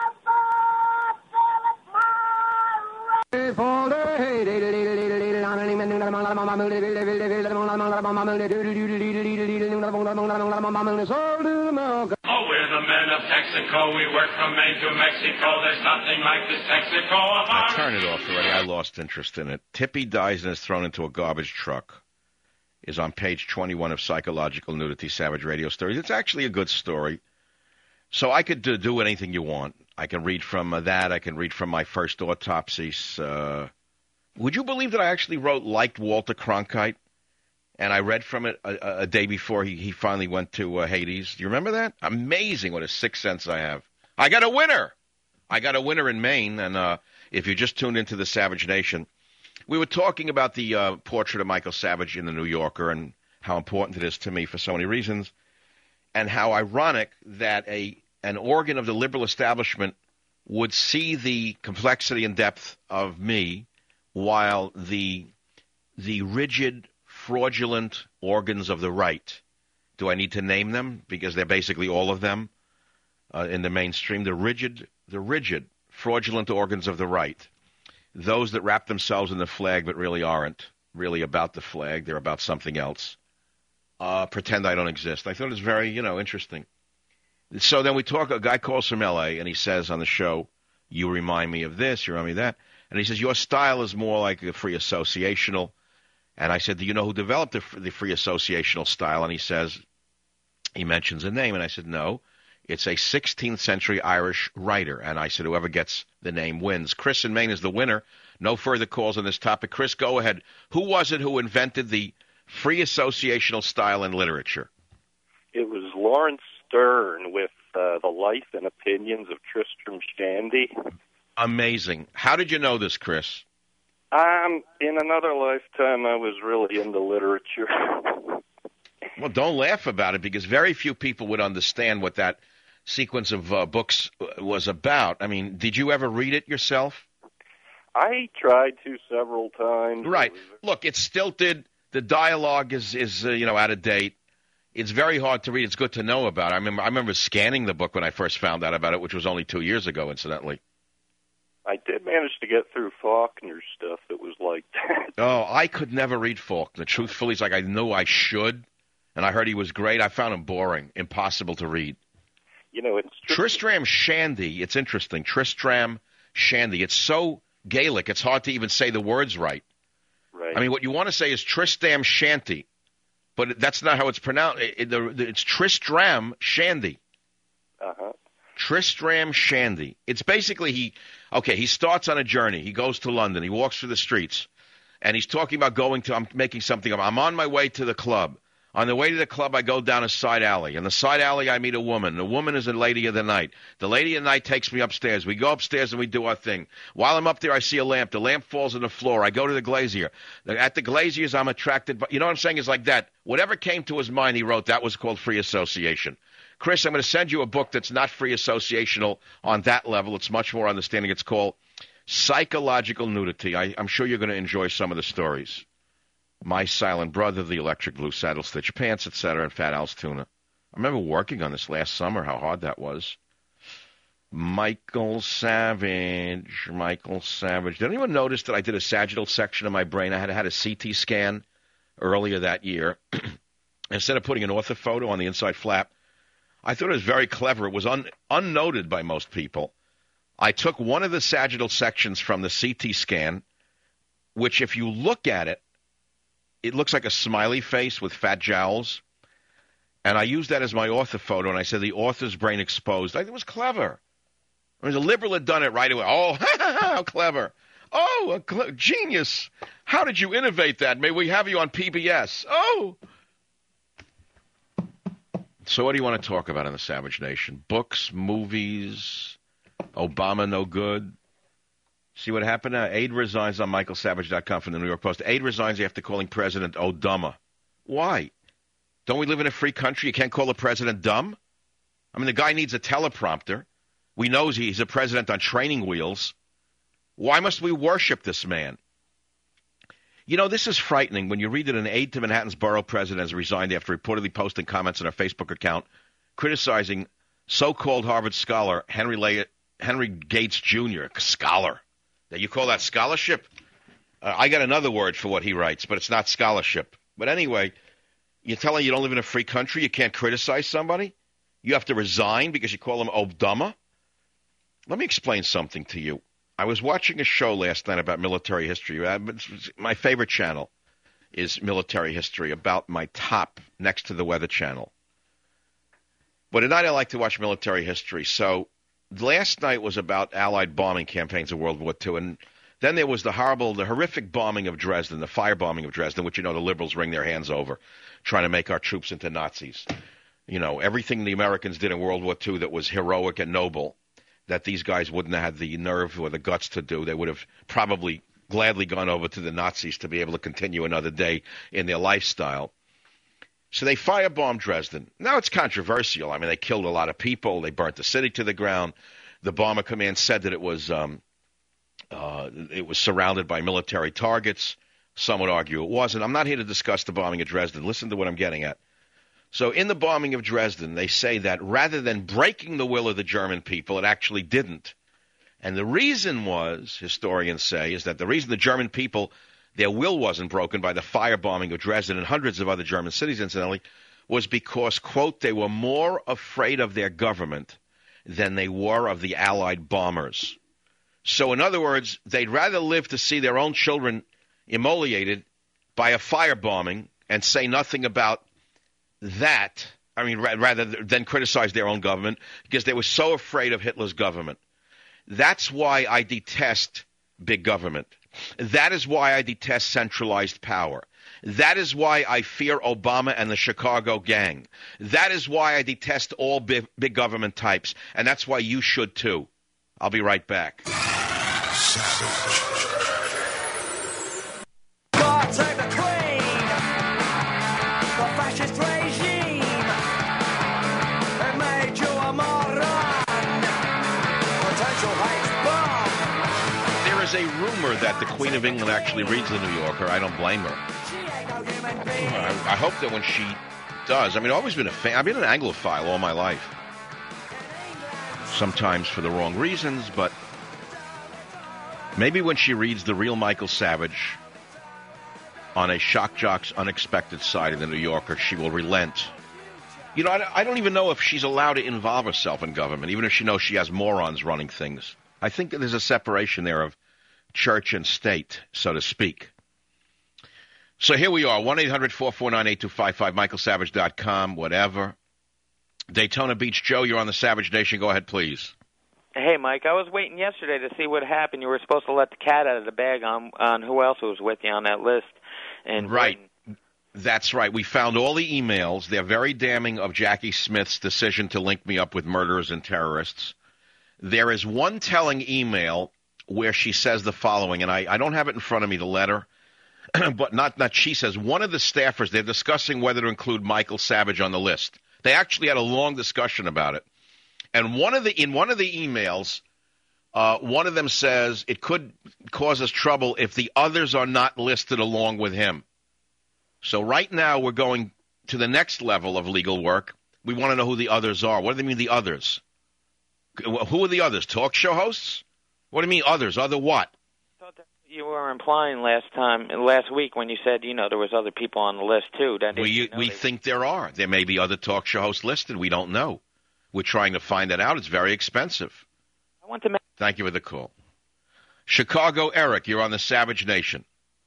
Oh, we're the men of Texaco. We work from Maine to Mexico. There's nothing like this Texaco. I turn it off already. I lost interest in it. Tippy dies and is thrown into a garbage truck is on page twenty-one of Psychological Nudity, Savage Radio Stories. It's actually a good story. So I could do, do anything you want. I can read from uh, that. I can read from my first autopsies. Uh, would you believe that I actually wrote Liked Walter Cronkite? And I read from it a, a day before he, he finally went to uh, Hades. Do you remember that? Amazing what a sixth sense I have. I got a winner. I got a winner in Maine. And uh, if you just tuned into the Savage Nation, we were talking about the uh, portrait of Michael Savage in the New Yorker and how important it is to me for so many reasons, and how ironic that a an organ of the liberal establishment would see the complexity and depth of me, while the the rigid, fraudulent organs of the right, do I need to name them? Because they're basically all of them uh, in the mainstream. The rigid, the rigid, fraudulent organs of the right, those that wrap themselves in the flag but really aren't, really about the flag. They're about something else. Uh, pretend I don't exist. I thought it was very, you know, interesting. So then we talk, a guy calls from L A, and he says on the show, you remind me of this, you remind me of that. And he says, your style is more like a free associational. And I said, do you know who developed the, the free associational style? And he says, he mentions a name. And I said, no, it's a sixteenth century Irish writer. And I said, whoever gets the name wins. Chris in Maine is the winner. No further calls on this topic. Chris, go ahead. Who was it who invented the free associational style in literature? It was Lawrence Stern with uh, The Life and Opinions of Tristram Shandy. Amazing. How did you know this, Chris? Um, in another lifetime, I was really into literature. Well, don't laugh about it, because very few people would understand what that sequence of uh, books was about. I mean, did you ever read it yourself? I tried to several times. Right. Look, it's stilted. The dialogue is, is uh, you know, out of date. It's very hard to read. It's good to know about. I remember, I remember scanning the book when I first found out about it, which was only two years ago, incidentally. I did manage to get through Faulkner stuff that was like that. Oh, I could never read Faulkner. Truthfully, it's like I knew I should, and I heard he was great. I found him boring, impossible to read. You know, it's Tristram Shandy. It's interesting. Tristram Shandy. It's so Gaelic, it's hard to even say the words right. Right. I mean, what you want to say is Tristram Shanty, but that's not how it's pronounced. It, it, it's Tristram Shandy. Uh-huh. Tristram Shandy. It's basically he, okay, he starts on a journey. He goes to London. He walks through the streets, and he's talking about going to, I'm making something up. I'm on my way to the club. On the way to the club, I go down a side alley. In the side alley, I meet a woman. The woman is a lady of the night. The lady of the night takes me upstairs. We go upstairs and we do our thing. While I'm up there, I see a lamp. The lamp falls on the floor. I go to the glazier. At the glaziers, I'm attracted. But you know what I'm saying? It's like that. Whatever came to his mind, he wrote. That was called free association. Chris, I'm going to send you a book that's not free associational on that level. It's much more understanding. It's called Psychological Nudity. I, I'm sure you're going to enjoy some of the stories. My Silent Brother, The Electric Blue Saddle Stitch Pants, et cetera, and Fat Al's Tuna. I remember working on this last summer, how hard that was. Michael Savage, Michael Savage. Did anyone notice that I did a sagittal section of my brain? I had had a C T scan earlier that year. Instead of putting an orthophoto on the inside flap, I thought it was very clever. It was un, unnoted by most people. I took one of the sagittal sections from the C T scan, which if you look at it, it looks like a smiley face with fat jowls. And I used that as my orthophoto, and I said the author's brain exposed. I think it was clever. I mean, the liberal had done it right away. Oh, how clever. Oh, a cl- genius. How did you innovate that? May we have you on P B S? Oh. So what do you want to talk about in the Savage Nation? Books, movies, Obama no good. See what happened? Uh, Aide resigns on Michael Savage dot com from the New York Post. Aide resigns after calling President Odumma. Why? Don't we live in a free country? You can't call the president dumb? I mean, the guy needs a teleprompter. We know he's a president on training wheels. Why must we worship this man? You know, this is frightening when you read that an aide to Manhattan's borough president has resigned after reportedly posting comments on her Facebook account criticizing so-called Harvard scholar Henry, Le- Henry Gates Junior, a scholar. Now, you call that scholarship? Uh, I got another word for what he writes, but it's not scholarship. But anyway, you're telling you don't live in a free country? You can't criticize somebody? You have to resign because you call him Obama? Let me explain something to you. I was watching a show last night about military history. My favorite channel is military history, about my top next to the Weather Channel. But at night I like to watch military history. So last night was about Allied bombing campaigns of World War Two, and then there was the horrible, the horrific bombing of Dresden, the firebombing of Dresden, which, you know, the liberals wring their hands over, trying to make our troops into Nazis. You know, everything the Americans did in World War Two that was heroic and noble, that these guys wouldn't have had the nerve or the guts to do. They would have probably gladly gone over to the Nazis to be able to continue another day in their lifestyle. So they firebombed Dresden. Now it's controversial. I mean, they killed a lot of people. They burnt the city to the ground. The bomber command said that it was um, uh, it was surrounded by military targets. Some would argue it wasn't. I'm not here to discuss the bombing of Dresden. Listen to what I'm getting at. So in the bombing of Dresden, they say that rather than breaking the will of the German people, it actually didn't. And the reason was, historians say, is that the reason the German people their will wasn't broken by the firebombing of Dresden and hundreds of other German cities, incidentally, was because, quote, they were more afraid of their government than they were of the Allied bombers. So, in other words, they'd rather live to see their own children immolated by a firebombing and say nothing about that, I mean, ra- rather than criticize their own government, because they were so afraid of Hitler's government. That's why I detest big government. That is why I detest centralized power. That is why I fear Obama and the Chicago gang. That is why I detest all big, big government types. And that's why you should too. I'll be right back. God save the Queen, the fascist regime, it made you a moron, potential hate bomb. There is a rumor that the Queen of England actually reads the New Yorker. I don't blame her. I, I hope that when she does, I mean, I've always been a fan. I've been an Anglophile all my life. Sometimes for the wrong reasons, but maybe when she reads the real Michael Savage on a shock jock's unexpected side of the New Yorker, she will relent. You know, I, I don't even know if she's allowed to involve herself in government, even if she knows she has morons running things. I think that there's a separation there of church and state, so to speak. So here we are, one eight hundred four four nine eight two five five, michael savage dot com, whatever. Daytona Beach Joe, you're on the Savage Nation. Go ahead, please. Hey, Mike, I was waiting yesterday to see what happened. You were supposed to let the cat out of the bag on, on who else was with you on that list. And right. That's right. We found all the emails. They're very damning of Jackie Smith's decision to link me up with murderers and terrorists. There is one telling email where she says the following, and I, I don't have it in front of me, the letter. But not, not she says, one of the staffers, they're discussing whether to include Michael Savage on the list. They actually had a long discussion about it. And one of the in one of the emails, uh, one of them says it could cause us trouble if the others are not listed along with him. So right now we're going to the next level of legal work. We want to know who the others are. What do they mean, the others? Who are the others? Talk show hosts? What do you mean others? Other what? you were implying last time, last week, when you said, you know, there was other people on the list too. That we you know we they... think there are. There may be other talk show hosts listed. We don't know. We're trying to find that out. It's very expensive. I want to. Make... Thank you for the call. Chicago, Eric, you're on the Savage Nation.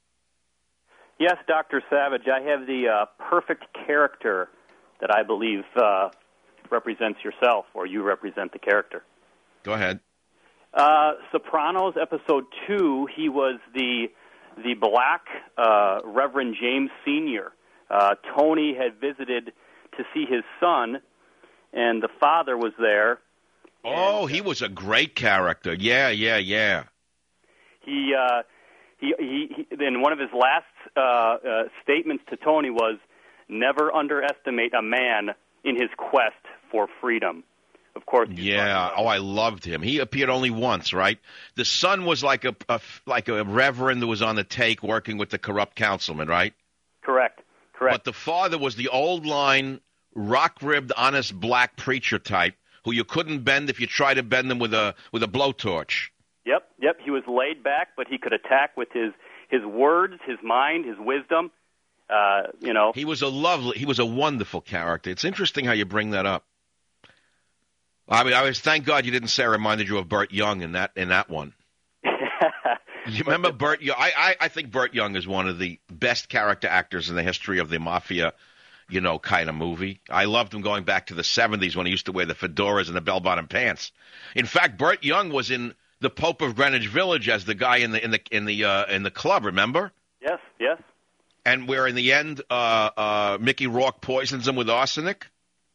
Yes, Doctor Savage. I have the uh, perfect character that I believe uh, represents yourself, or you represent the character. Go ahead. Uh, Sopranos, episode two. He was the the black uh, Reverend James Senior Uh, Tony had visited to see his son, and the father was there. Oh, he was a great character. Yeah, yeah, yeah. He, uh, he, he, he. In one of his last uh, uh, statements to Tony was, "Never underestimate a man in his quest for freedom." Of course. Yeah. Oh, I loved him. He appeared only once, right? The son was like a, a like a reverend that was on the take working with the corrupt councilman, right? Correct. Correct. But the father was the old line, rock-ribbed, honest black preacher type who you couldn't bend if you tried to bend him with a with a blowtorch. Yep. Yep. He was laid back, but he could attack with his his words, his mind, his wisdom. Uh, you know. He was a lovely. He was a wonderful character. It's interesting how you bring that up. I mean, I was thank God you didn't say I reminded you of Burt Young in that in that one. You remember Burt Young? I, I I think Burt Young is one of the best character actors in the history of the mafia, you know, kind of movie. I loved him going back to the seventies when he used to wear the fedoras and the bell-bottom pants. In fact, Burt Young was in The Pope of Greenwich Village as the guy in the in the in the uh, in the club. Remember? Yes. Yes. And where in the end, uh, uh, Mickey Rourke poisons him with arsenic.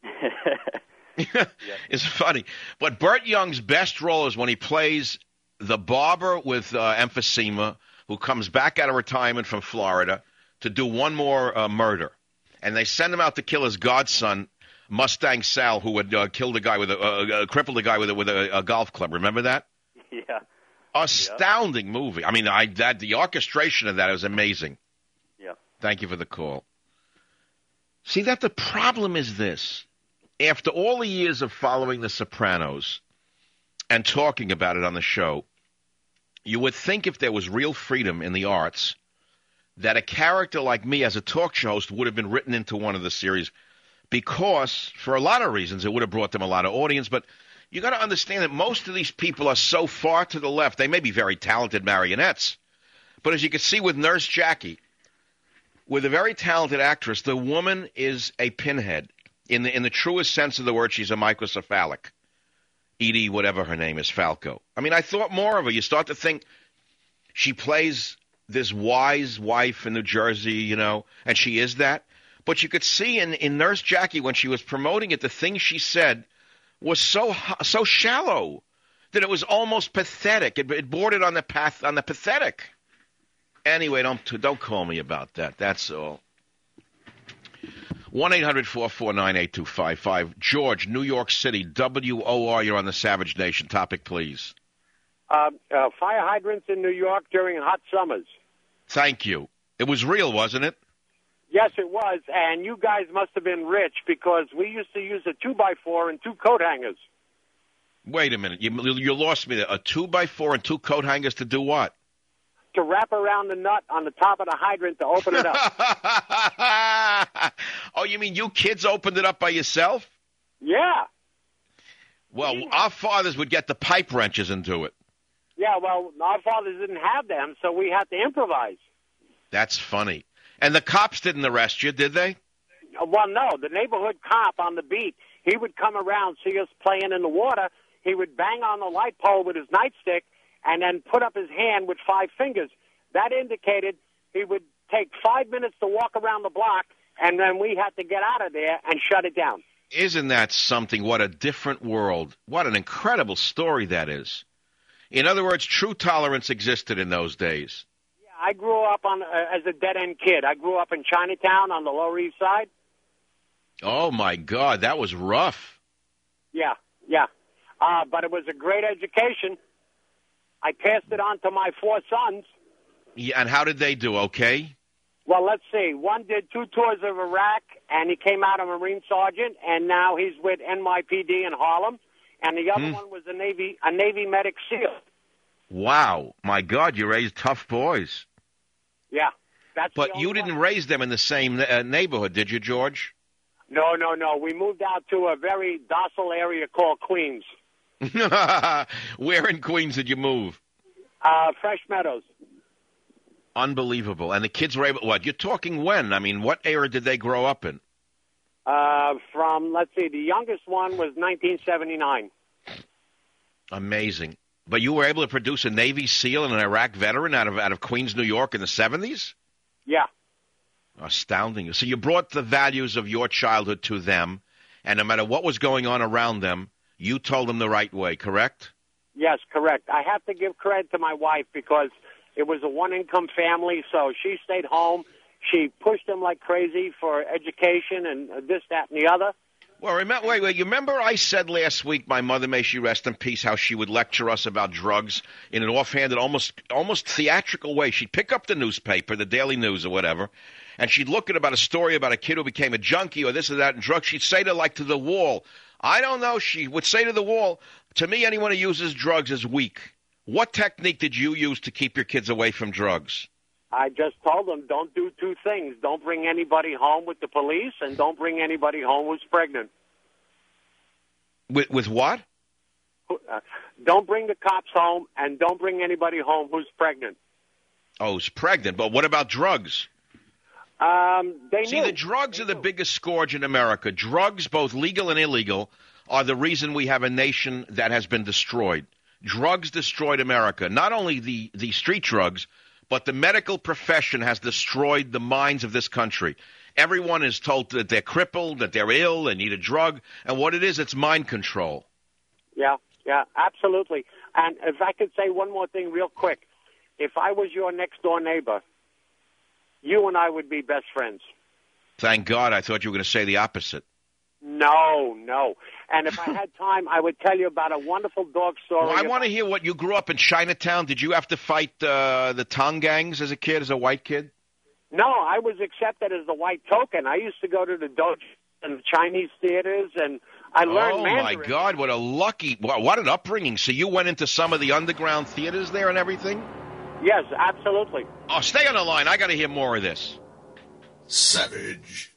It's funny. But Burt Young's best role is when he plays the barber with uh, emphysema who comes back out of retirement from Florida to do one more uh, murder. And they send him out to kill his godson, Mustang Sal, who had uh, killed a guy with a, uh, uh, crippled a guy with a, with a, a golf club. Remember that? Yeah. Astounding yeah. movie. I mean, I that the orchestration of that is amazing. Yeah. Thank you for the call. See, that the problem is this. After all the years of following The Sopranos and talking about it on the show, you would think if there was real freedom in the arts, that a character like me as a talk show host would have been written into one of the series because, for a lot of reasons, it would have brought them a lot of audience. But you got to understand that most of these people are so far to the left. They may be very talented marionettes. But as you can see with Nurse Jackie, with a very talented actress, the woman is a pinhead. In the in the truest sense of the word, she's a microcephalic. Edie, whatever her name is, Falco. I mean, I thought more of her. You start to think she plays this wise wife in New Jersey, you know, and she is that. But you could see in, in Nurse Jackie, when she was promoting it, the things she said was so so shallow that it was almost pathetic. It, it bordered on the path on the pathetic. Anyway, don't don't call me about that. That's all. one eight hundred four four nine eight two five five. George, New York City, W O R. You're on the Savage Nation. Topic, please. Uh, uh, fire hydrants in New York during hot summers. Thank you. It was real, wasn't it? Yes, it was, and you guys must have been rich because we used to use a two by four and two coat hangers. Wait a minute. You, you lost me there. A two by four and two coat hangers to do what? To wrap around the nut on the top of the hydrant to open it up. Oh, you mean you kids opened it up by yourself? Yeah. Well, our fathers would get the pipe wrenches and do it. Yeah, well, our fathers didn't have them, so we had to improvise. That's funny. And the cops didn't arrest you, did they? Well, no. The neighborhood cop on the beat, he would come around, see us playing in the water. He would bang on the light pole with his nightstick and then put up his hand with five fingers. That indicated he would take five minutes to walk around the block, and then we had to get out of there and shut it down. Isn't that something? What a different world. What an incredible story that is. In other words, true tolerance existed in those days. Yeah, I grew up on uh, as a dead-end kid. I grew up in Chinatown on the Lower East Side. Oh, my God, that was rough. Yeah, yeah. Uh, but it was a great education. I passed it on to my four sons. Yeah, and how did they do, okay? Well, let's see. One did two tours of Iraq, and he came out a Marine sergeant, and now he's with N Y P D in Harlem. And the other hmm. one was a Navy a Navy medic SEAL. Wow. My God, you raised tough boys. Yeah. That's but you didn't one. raise them in the same uh, neighborhood, did you, George? No, no, no. We moved out to a very docile area called Queens. Where in Queens did you move? Uh, Fresh Meadows. Unbelievable. And the kids were able, what, you're talking when? I mean, what era did they grow up in? Uh, from, let's see, the youngest one was nineteen seventy-nine. Amazing. But you were able to produce a Navy SEAL and an Iraq veteran out of out of Queens, New York in the seventies? Yeah. Astounding. So you brought the values of your childhood to them, and no matter what was going on around them, you told them the right way, correct? Yes, correct. I have to give credit to my wife because it was a one-income family, so she stayed home. She pushed them like crazy for education and this, that, and the other. Well, remember, wait, wait. You remember I said last week, my mother, may she rest in peace, how she would lecture us about drugs in an offhanded, almost almost theatrical way. She'd pick up the newspaper, the Daily News or whatever, and she'd look at about a story about a kid who became a junkie or this or that and drugs. She'd say to, like, to the wall, I don't know, she would say to the wall, to me, anyone who uses drugs is weak. What technique did you use to keep your kids away from drugs? I just told them, don't do two things. Don't bring anybody home with the police, and don't bring anybody home who's pregnant. With, with what? Uh, don't bring the cops home, and don't bring anybody home who's pregnant. Oh, who's pregnant. But what about drugs? Um, they See, knew. the drugs they are the knew. biggest scourge in America. Drugs, both legal and illegal, are the reason we have a nation that has been destroyed. Drugs destroyed America. Not only the, the street drugs, but the medical profession has destroyed the minds of this country. Everyone is told that they're crippled, that they're ill, they need a drug. And what it is, it's mind control. Yeah, yeah, absolutely. And if I could say one more thing real quick. If I was your next-door neighbor, you and I would be best friends. Thank God. I thought you were going to say the opposite. No, no. And if I had time, I would tell you about a wonderful dog story. Well, I about- want to hear what you grew up in Chinatown. Did you have to fight uh, the Tong gangs as a kid, as a white kid? No, I was accepted as the white token. I used to go to the dojo and the Chinese theaters, and I learned oh, Mandarin. my God, what a lucky, what, what an upbringing. So you went into some of the underground theaters there and everything? Yes, absolutely. Oh, stay on the line. I got to hear more of this. Savage.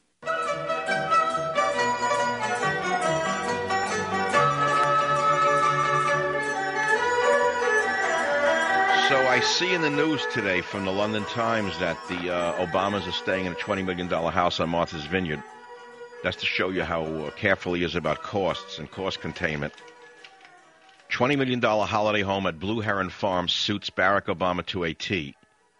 So I see in the news today from the London Times that the uh, Obamas are staying in a twenty million dollars house on Martha's Vineyard. That's to show you how uh, careful he is about costs and cost containment. twenty million dollars holiday home at Blue Heron Farm suits Barack Obama to a T.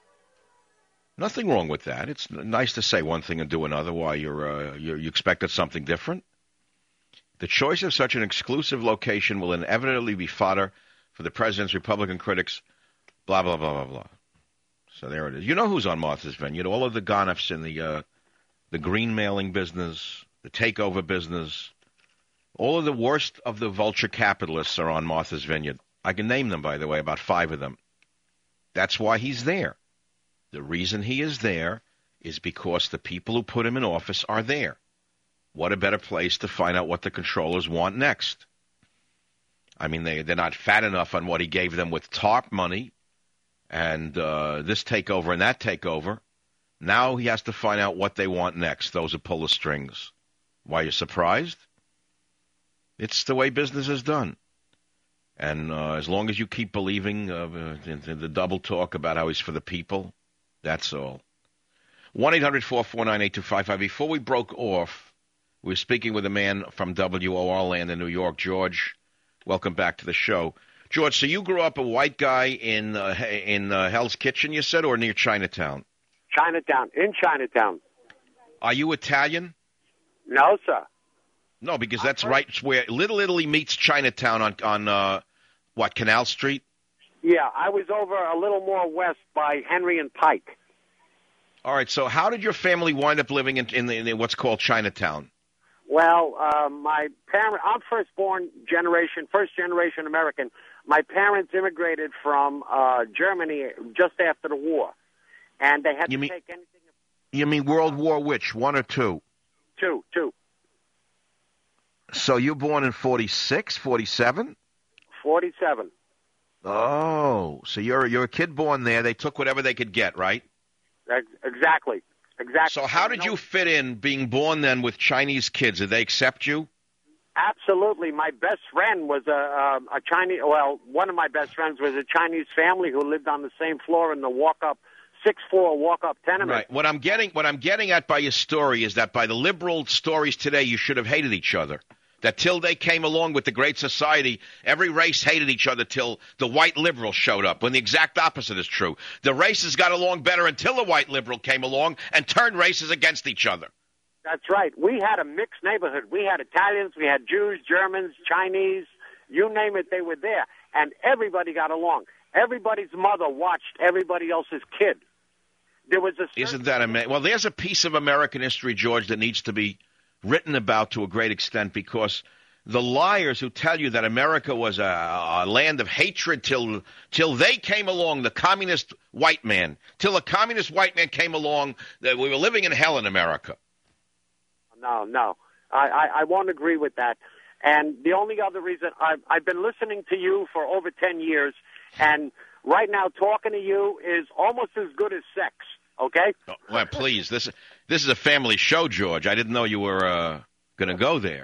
Nothing wrong with that. It's nice to say one thing and do another while you're, uh, you're, you expected something different. The choice of such an exclusive location will inevitably be fodder for the president's Republican critics, blah, blah, blah, blah, blah. So there it is. You know who's on Martha's Vineyard. All of the Gonifs in the, uh, the green mailing business, the takeover business. All of the worst of the vulture capitalists are on Martha's Vineyard. I can name them, by the way, about five of them. That's why he's there. The reason he is there is because the people who put him in office are there. What a better place to find out what the controllers want next. I mean, they, they're not fat enough on what he gave them with TARP money and uh, this takeover and that takeover. Now he has to find out what they want next, those who pull the strings. Why, you're surprised? It's the way business is done. And uh, as long as you keep believing uh, in, in the double talk about how he's for the people, that's all. one eight hundred four four nine eight two five five. Before we broke off, we were speaking with a man from W O R land in New York. George, welcome back to the show. George, so you grew up a white guy in uh, in uh, Hell's Kitchen, you said, or near Chinatown? Chinatown, in Chinatown. Are you Italian? No, sir. No, because that's right where Little Italy meets Chinatown on, on uh, what, Canal Street? Yeah, I was over a little more west by Henry and Pike. All right, so how did your family wind up living in, in, the, in what's called Chinatown? Well, uh, my parent, I'm first-born generation, first-generation American. My parents immigrated from uh, Germany just after the war, and they had you to mean, take anything. You mean World War which, one or two? Two, two. So you're born in forty-six, forty-seven? forty-seven. Oh, so you're you're a kid born there. They took whatever they could get, right? Exactly. Exactly. So how did you fit in being born then with Chinese kids? Did they accept you? Absolutely. My best friend was a, a, a Chinese, well, one of my best friends was a Chinese family who lived on the same floor in the walk-up, six floor walk-up tenement. Right. What I'm getting, what I'm getting at by your story is that by the liberal stories today, you should have hated each other. That till they came along with the Great Society, every race hated each other till the white liberal showed up, when the exact opposite is true. The races got along better until the white liberal came along and turned races against each other. That's right. We had a mixed neighborhood. We had Italians, we had Jews, Germans, Chinese, you name it, they were there. And everybody got along. Everybody's mother watched everybody else's kid. There was a Isn't that amazing? Well, there's a piece of American history, George, that needs to be written about to a great extent, because the liars who tell you that America was a, a land of hatred till till they came along, the communist white man, till the communist white man came along, that we were living in hell in America. No, no. I, I, I won't agree with that. And the only other reason, I've, I've been listening to you for over ten years, and right now talking to you is almost as good as sex, okay? Oh, well, please, this, this is a family show, George. I didn't know you were uh, going to go there.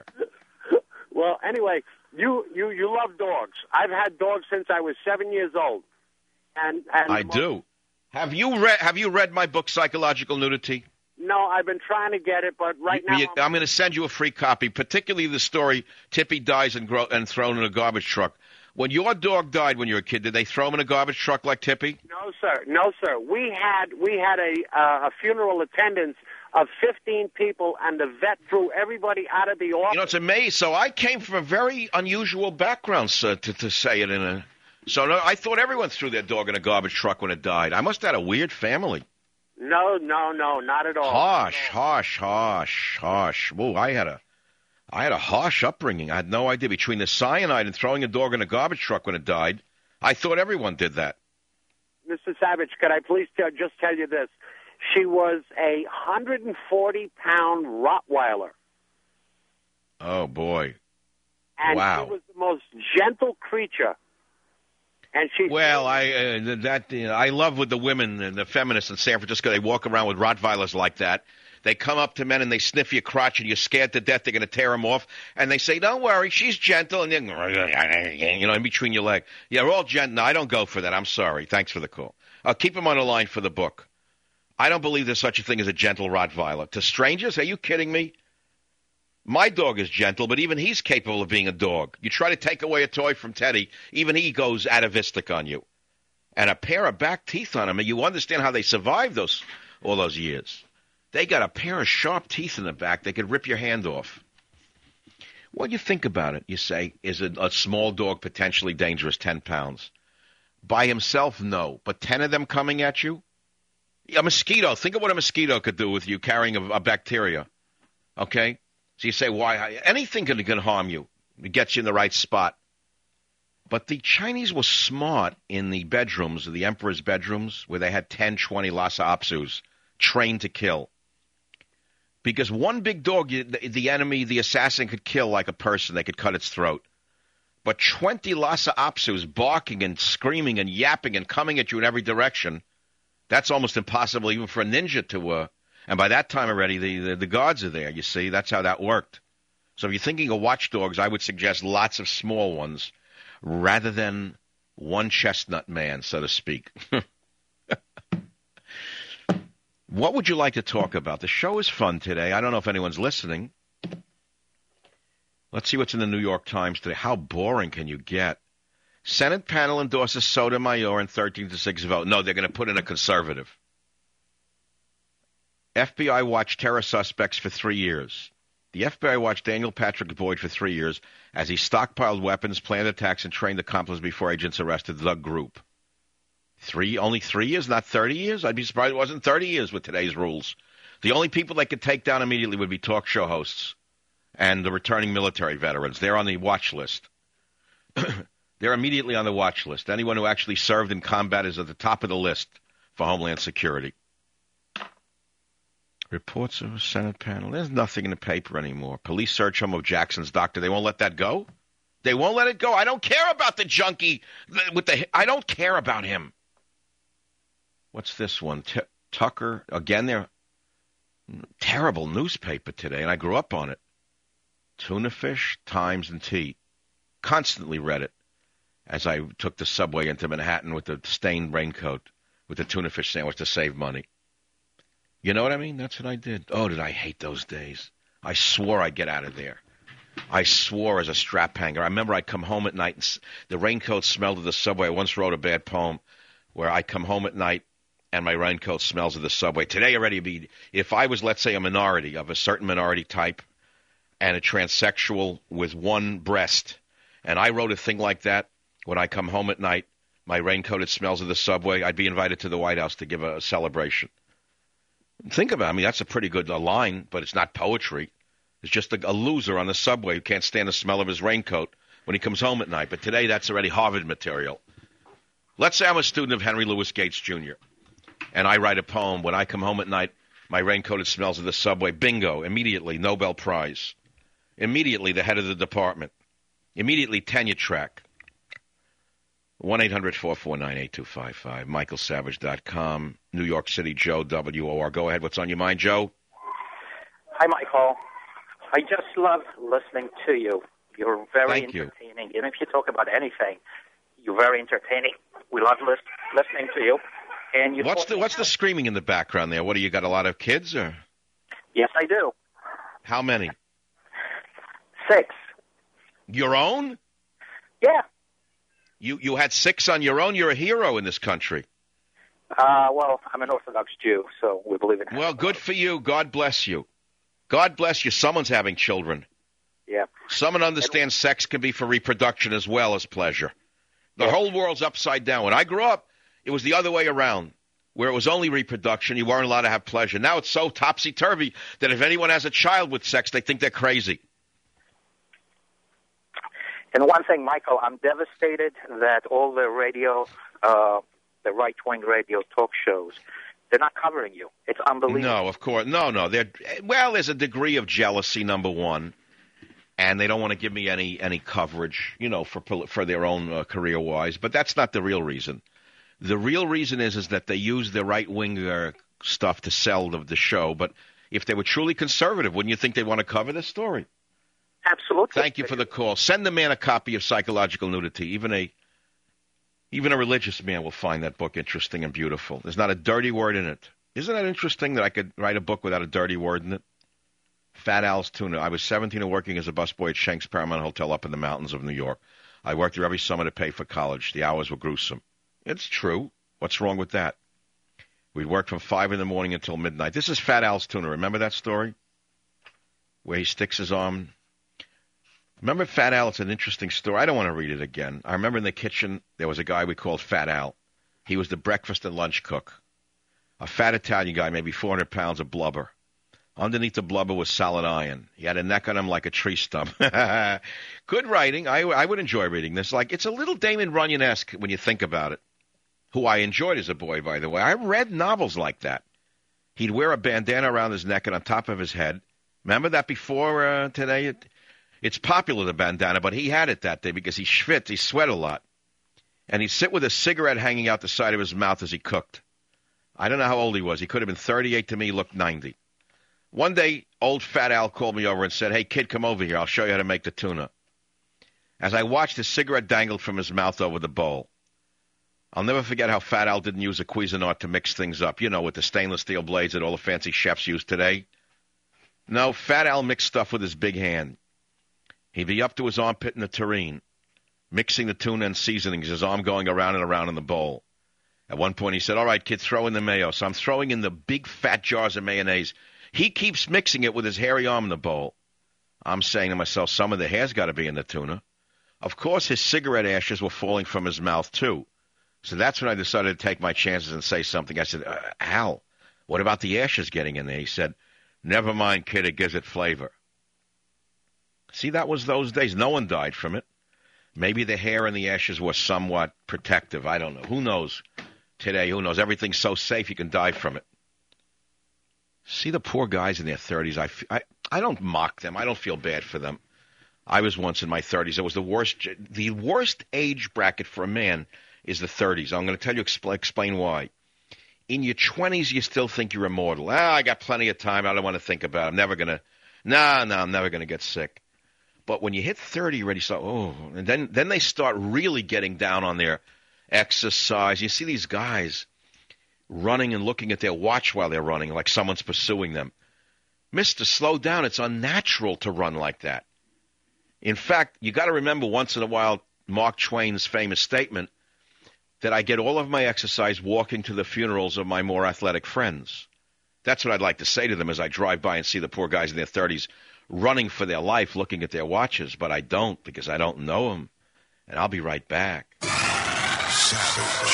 Well, anyway, you, you, you love dogs. I've had dogs since I was seven years old. And, and I do. Have you read Have you read my book, Psychological Nudity? No, I've been trying to get it, but right now you, I'm, I'm going to send you a free copy, particularly the story Tippy dies and, gro- and thrown in a garbage truck. When your dog died when you were a kid, did they throw him in a garbage truck like Tippy? No, sir. No, sir. We had we had a uh, a funeral attendance of fifteen people, and the vet threw everybody out of the office. You know, it's amazing. So I came from a very unusual background, sir, to, to say it in a... So no, I thought everyone threw their dog in a garbage truck when it died. I must have had a weird family. No, no, no, not at all. Harsh, harsh, harsh, harsh. Whoa, I had a, I had a harsh upbringing. I had no idea. Between the cyanide and throwing a dog in a garbage truck when it died, I thought everyone did that. Mister Savage, could I please tell, just tell you this? She was a one hundred forty pound Rottweiler. Oh, boy. And wow. she was the most gentle creature. And she's well, I uh, that you know, I love with the women and the feminists in San Francisco. They walk around with Rottweilers like that. They come up to men and they sniff your crotch, and you're scared to death they're going to tear them off. And they say, "Don't worry, she's gentle." And then, you know, in between your leg, yeah, we're all gentle. No, I don't go for that. I'm sorry. Thanks for the call. Uh, keep him on the line for the book. I don't believe there's such a thing as a gentle Rottweiler. To strangers? Are you kidding me? My dog is gentle, but even he's capable of being a dog. You try to take away a toy from Teddy, even he goes atavistic on you. And a pair of back teeth on him, and you understand how they survived those all those years. They got a pair of sharp teeth in the back. They could rip your hand off. When you think about it, you say, is a, a small dog potentially dangerous, ten pounds? By himself, no. But ten of them coming at you? A mosquito. Think of what a mosquito could do with you carrying a, a bacteria. Okay? So you say, why? Anything can, can harm you. It gets you in the right spot. But the Chinese were smart in the bedrooms, the emperor's bedrooms, where they had ten, twenty Lhasa Apsus trained to kill. Because one big dog, the, the enemy, the assassin, could kill like a person. They could cut its throat. But twenty Lhasa Apsus barking and screaming and yapping and coming at you in every direction, that's almost impossible even for a ninja to... Uh, and by that time already, the, the, the guards are there, you see. That's how that worked. So if you're thinking of watchdogs, I would suggest lots of small ones rather than one chestnut man, so to speak. What would you like to talk about? The show is fun today. I don't know if anyone's listening. Let's see what's in the New York Times today. How boring can you get? Senate panel endorses Sotomayor in thirteen to six vote. No, they're going to put in a conservative. F B I watched terror suspects for three years. The F B I watched Daniel Patrick Boyd for three years as he stockpiled weapons, planned attacks, and trained accomplices before agents arrested the group. Three, only three years, not thirty years? I'd be surprised it wasn't thirty years with today's rules. The only people they could take down immediately would be talk show hosts and the returning military veterans. They're on the watch list. They're immediately on the watch list. Anyone who actually served in combat is at the top of the list for Homeland Security. Reports of a Senate panel. There's nothing in the paper anymore. Police search home of Jackson's doctor. They won't let that go? They won't let it go. I don't care about the junkie with the. I don't care about him. What's this one? T- Tucker. Again, they're terrible newspaper today, and I grew up on it. Tuna fish, Times, and tea. Constantly read it as I took the subway into Manhattan with the stained raincoat with the tuna fish sandwich to save money. You know what I mean? That's what I did. Oh, did I hate those days. I swore I'd get out of there. I swore as a strap hanger. I remember I'd come home at night and the raincoat smelled of the subway. I once wrote a bad poem where I come home at night and my raincoat smells of the subway. Today already, be if I was, let's say, a minority of a certain minority type and a transsexual with one breast, and I wrote a thing like that, when I come home at night, my raincoated smells of the subway, I'd be invited to the White House to give a celebration. Think about it. I mean, that's a pretty good uh, line, but it's not poetry. It's just a, a loser on the subway who can't stand the smell of his raincoat when he comes home at night. But today, that's already Harvard material. Let's say I'm a student of Henry Louis Gates, Junior, and I write a poem. When I come home at night, my raincoated smells of the subway. Bingo. Immediately, Nobel Prize. Immediately, the head of the department. Immediately, tenure track. one eight hundred four four nine eight two five five, michael savage dot com, New York City, Joe, W O R. Go ahead. What's on your mind, Joe? Hi, Michael. I just love listening to you. You're very Thank entertaining. You. Even if you talk about anything, you're very entertaining. We love list, listening to you. And you What's the What's the screaming in the background there? What, do you got a lot of kids? Or Yes, I do. How many? Six. Your own? Yeah. You you had six on your own. You're a hero in this country. Uh, well, I'm an Orthodox Jew, so we believe in. Well, good for you. God bless you. God bless you. Someone's having children. Yeah. Someone understands sex can be for reproduction as well as pleasure. The yeah. whole world's upside down. When I grew up, it was the other way around, where it was only reproduction. You weren't allowed to have pleasure. Now it's so topsy-turvy that if anyone has a child with sex, they think they're crazy. And one thing, Michael, I'm devastated that all the radio, uh, the right-wing radio talk shows, they're not covering you. It's unbelievable. No, of course. No, no. They're, well, there's a degree of jealousy, number one. and they don't want to give me any any coverage, you know, for for their own uh, career wise. But that's not the real reason. The real reason is is that they use the right wing uh, stuff to sell the, the show. But if they were truly conservative, wouldn't you think they'd want to cover this story? Absolutely. Thank you for the call. Send the man a copy of Psychological Nudity. Even a even a religious man will find that book interesting and beautiful. There's not a dirty word in it. Isn't that interesting that I could write a book without a dirty word in it? Fat Al's Tuna. I was seventeen and working as a busboy at Shanks Paramount Hotel up in the mountains of New York. I worked there every summer to pay for college. The hours were gruesome. It's true. What's wrong with that? We'd work from five in the morning until midnight. This is Fat Al's Tuna. Remember that story? Where he sticks his arm. Remember Fat Al? It's an interesting story. I don't want to read it again. I remember in the kitchen there was a guy we called Fat Al. He was the breakfast and lunch cook. A fat Italian guy, maybe four hundred pounds of blubber. Underneath the blubber was solid iron. He had a neck on him like a tree stump. Good writing. I, I would enjoy reading this. Like, it's a little Damon Runyon-esque when you think about it, who I enjoyed as a boy, by the way. I read novels like that. He'd wear a bandana around his neck and on top of his head. Remember that before uh, today? It, it's popular, the bandana, but he had it that day because he schwitz, he sweat a lot. And he'd sit with a cigarette hanging out the side of his mouth as he cooked. I don't know how old he was. He could have been thirty-eight. To me, he looked ninety. One day, old Fat Al called me over and said, "Hey, kid, come over here. I'll show you how to make the tuna." As I watched, his cigarette dangled from his mouth over the bowl. I'll never forget how Fat Al didn't use a Cuisinart to mix things up, you know, with the stainless steel blades that all the fancy chefs use today. No, Fat Al mixed stuff with his big hand. He'd be up to his armpit in the tureen, mixing the tuna and seasonings, his arm going around and around in the bowl. At one point, he said, "All right, kid, throw in the mayo." So I'm throwing in the big fat jars of mayonnaise. He keeps mixing it with his hairy arm in the bowl. I'm saying to myself, some of the hair's got to be in the tuna. Of course, his cigarette ashes were falling from his mouth, too. So that's when I decided to take my chances and say something. I said, uh, "Al, what about the ashes getting in there?" He said, "Never mind, kid, it gives it flavor." See, that was those days. No one died from it. Maybe the hair and the ashes were somewhat protective. I don't know. Who knows? Today, who knows? Everything's so safe you can die from it. See the poor guys in their thirties. I, I, I don't mock them. I don't feel bad for them. I was once in my thirties. It was the worst. The worst age bracket for a man is the thirties. I'm going to tell you, expl- explain why. In your twenties, you still think you're immortal. Ah, I got plenty of time. I don't want to think about it. I'm never going to. Nah, no, I'm never going to get sick. But when you hit thirty, you already start, oh, and then, then they start really getting down on their exercise. You see these guys running and looking at their watch while they're running like someone's pursuing them. Mister, slow down. It's unnatural to run like that. In fact, you got to remember once in a while Mark Twain's famous statement that I get all of my exercise walking to the funerals of my more athletic friends. That's what I'd like to say to them as I drive by and see the poor guys in their thirties running for their life, looking at their watches, but I don't because I don't know them. And I'll be right back. Savage.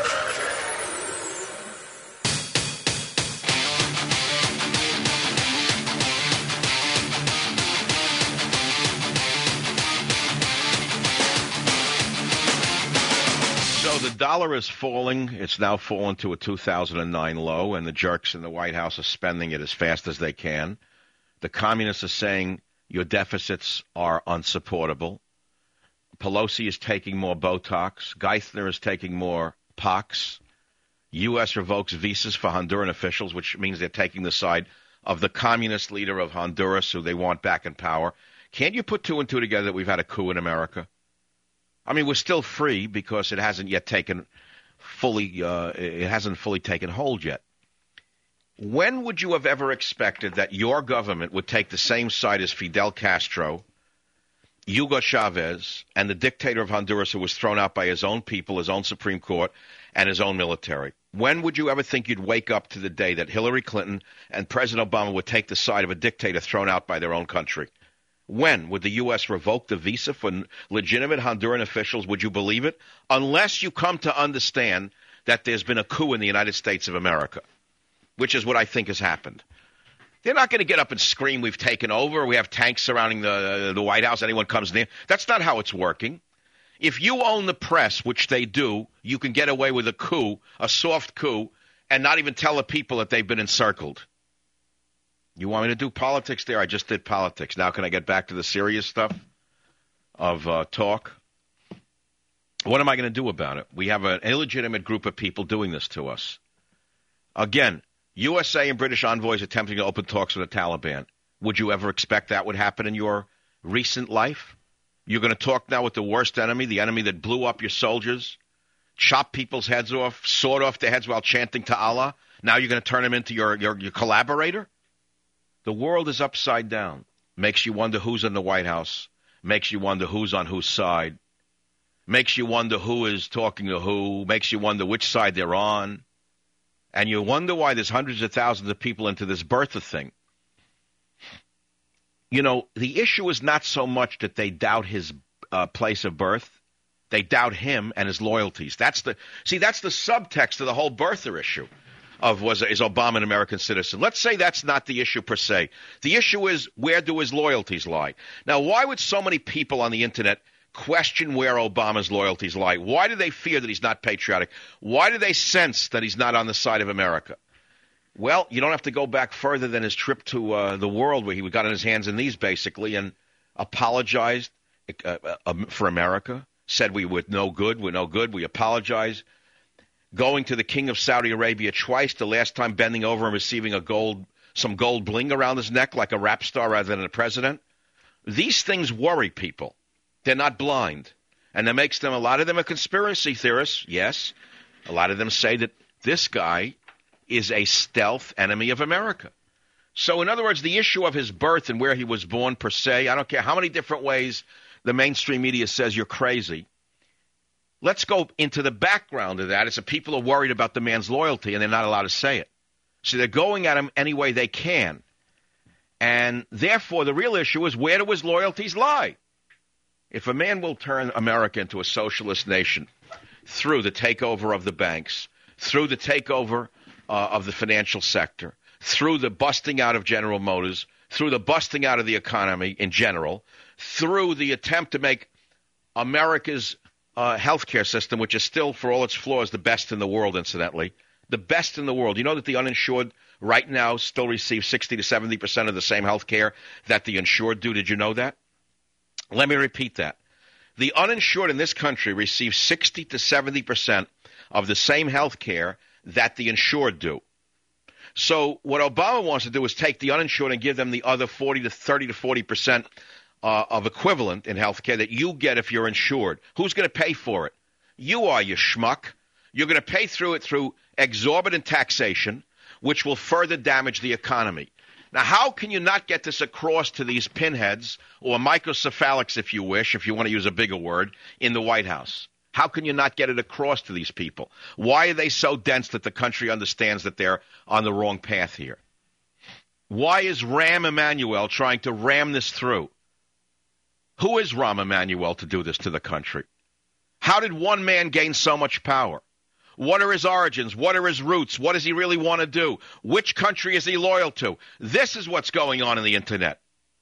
So the dollar is falling. It's now fallen to a two thousand nine low, and the jerks in the White House are spending it as fast as they can. The communists are saying your deficits are unsupportable. Pelosi is taking more Botox. Geithner is taking more pox. U S revokes visas for Honduran officials, which means they're taking the side of the communist leader of Honduras, who they want back in power. Can't you put two and two together that we've had a coup in America? I mean, we're still free because it hasn't yet taken fully, uh, it hasn't fully taken hold yet. When would you have ever expected that your government would take the same side as Fidel Castro, Hugo Chavez, and the dictator of Honduras who was thrown out by his own people, his own Supreme Court, and his own military? When would you ever think you'd wake up to the day that Hillary Clinton and President Obama would take the side of a dictator thrown out by their own country? When would the U S revoke the visa for legitimate Honduran officials? Would you believe it? Unless you come to understand that there's been a coup in the United States of America, which is what I think has happened. They're not going to get up and scream, "We've taken over. We have tanks surrounding the the White House. Anyone comes near." That's not how it's working. If you own the press, which they do, you can get away with a coup, a soft coup, and not even tell the people that they've been encircled. You want me to do politics there? I just did politics. Now can I get back to the serious stuff of uh, talk? What am I going to do about it? We have an illegitimate group of people doing this to us. Again, U S A and British envoys attempting to open talks with the Taliban. Would you ever expect that would happen in your recent life? You're going to talk now with the worst enemy, the enemy that blew up your soldiers, chopped people's heads off, sawed off their heads while chanting to Allah. Now you're going to turn him into your, your, your collaborator? The world is upside down. Makes you wonder who's in the White House. Makes you wonder who's on whose side. Makes you wonder who is talking to who. Makes you wonder which side they're on. And you wonder why there's hundreds of thousands of people into this birther thing. You know, the issue is not so much that they doubt his uh, place of birth. They doubt him and his loyalties. That's the see. That's the subtext of the whole birther issue. Of was is Obama an American citizen? Let's say that's not the issue per se. The issue is where do his loyalties lie? Now, why would so many people on the internet question where Obama's loyalties lie? Why do they fear that he's not patriotic? Why do they sense that he's not on the side of America? Well, you don't have to go back further than his trip to uh, the world where he got on his hands and knees basically and apologized uh, uh, for America, said we were no good, we're no good, we apologize. Going to the king of Saudi Arabia twice, the last time bending over and receiving a gold, some gold bling around his neck like a rap star rather than a president. These things worry people. They're not blind. And that makes them, a lot of them are conspiracy theorists, yes. A lot of them say that this guy is a stealth enemy of America. So in other words, the issue of his birth and where he was born per se, I don't care how many different ways the mainstream media says you're crazy. Let's go into the background of that. It's that people are worried about the man's loyalty and they're not allowed to say it. So they're going at him any way they can. And therefore, the real issue is where do his loyalties lie? If a man will turn America into a socialist nation through the takeover of the banks, through the takeover uh, of the financial sector, through the busting out of General Motors, through the busting out of the economy in general, through the attempt to make America's uh, healthcare system, which is still, for all its flaws, the best in the world, incidentally, the best in the world. You know that the uninsured right now still receive sixty to seventy percent of the same health care that the insured do. Did you know that? Let me repeat that. The uninsured in this country receive sixty to seventy percent of the same health care that the insured do. So what Obama wants to do is take the uninsured and give them the other forty to thirty to forty percent uh, of equivalent in health care that you get if you're insured. Who's going to pay for it? You are, you schmuck. You're going to pay through it through exorbitant taxation, which will further damage the economy. Now, how can you not get this across to these pinheads, or microcephalics, if you wish, if you want to use a bigger word, in the White House? How can you not get it across to these people? Why are they so dense that the country understands that they're on the wrong path here? Why is Rahm Emanuel trying to ram this through? Who is Rahm Emanuel to do this to the country? How did one man gain so much power? What are his origins? What are his roots? What does he really want to do? Which country is he loyal to? This is what's going on in the internet.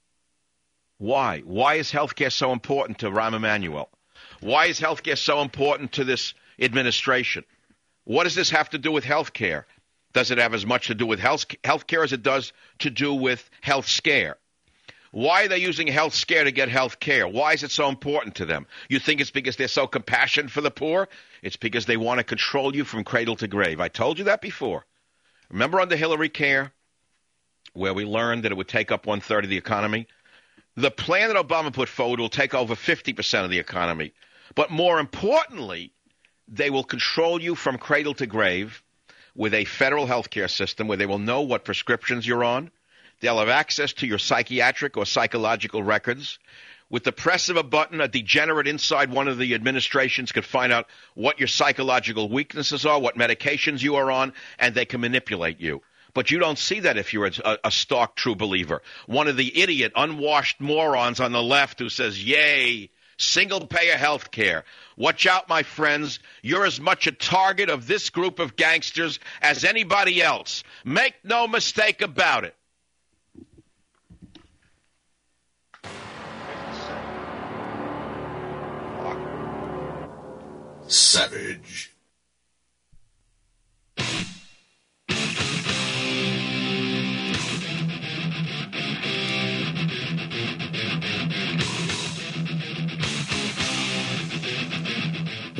Why? Why is healthcare so important to Rahm Emanuel? Why is healthcare so important to this administration? What does this have to do with healthcare? Does it have as much to do with health healthcare as it does to do with health scare? Why are they using health scare to get health care? Why is it so important to them? You think it's because they're so compassionate for the poor? It's because they want to control you from cradle to grave. I told you that before. Remember under Hillary Care, where we learned that it would take up one-third of the economy? The plan that Obama put forward will take over fifty percent of the economy. But more importantly, they will control you from cradle to grave with a federal health care system where they will know what prescriptions you're on. They'll have access to your psychiatric or psychological records. With the press of a button, a degenerate inside one of the administrations could find out what your psychological weaknesses are, what medications you are on, and they can manipulate you. But you don't see that if you're a, a stark true believer. One of the idiot, unwashed morons on the left who says, yay, single-payer health care. Watch out, my friends. You're as much a target of this group of gangsters as anybody else. Make no mistake about it. Savage.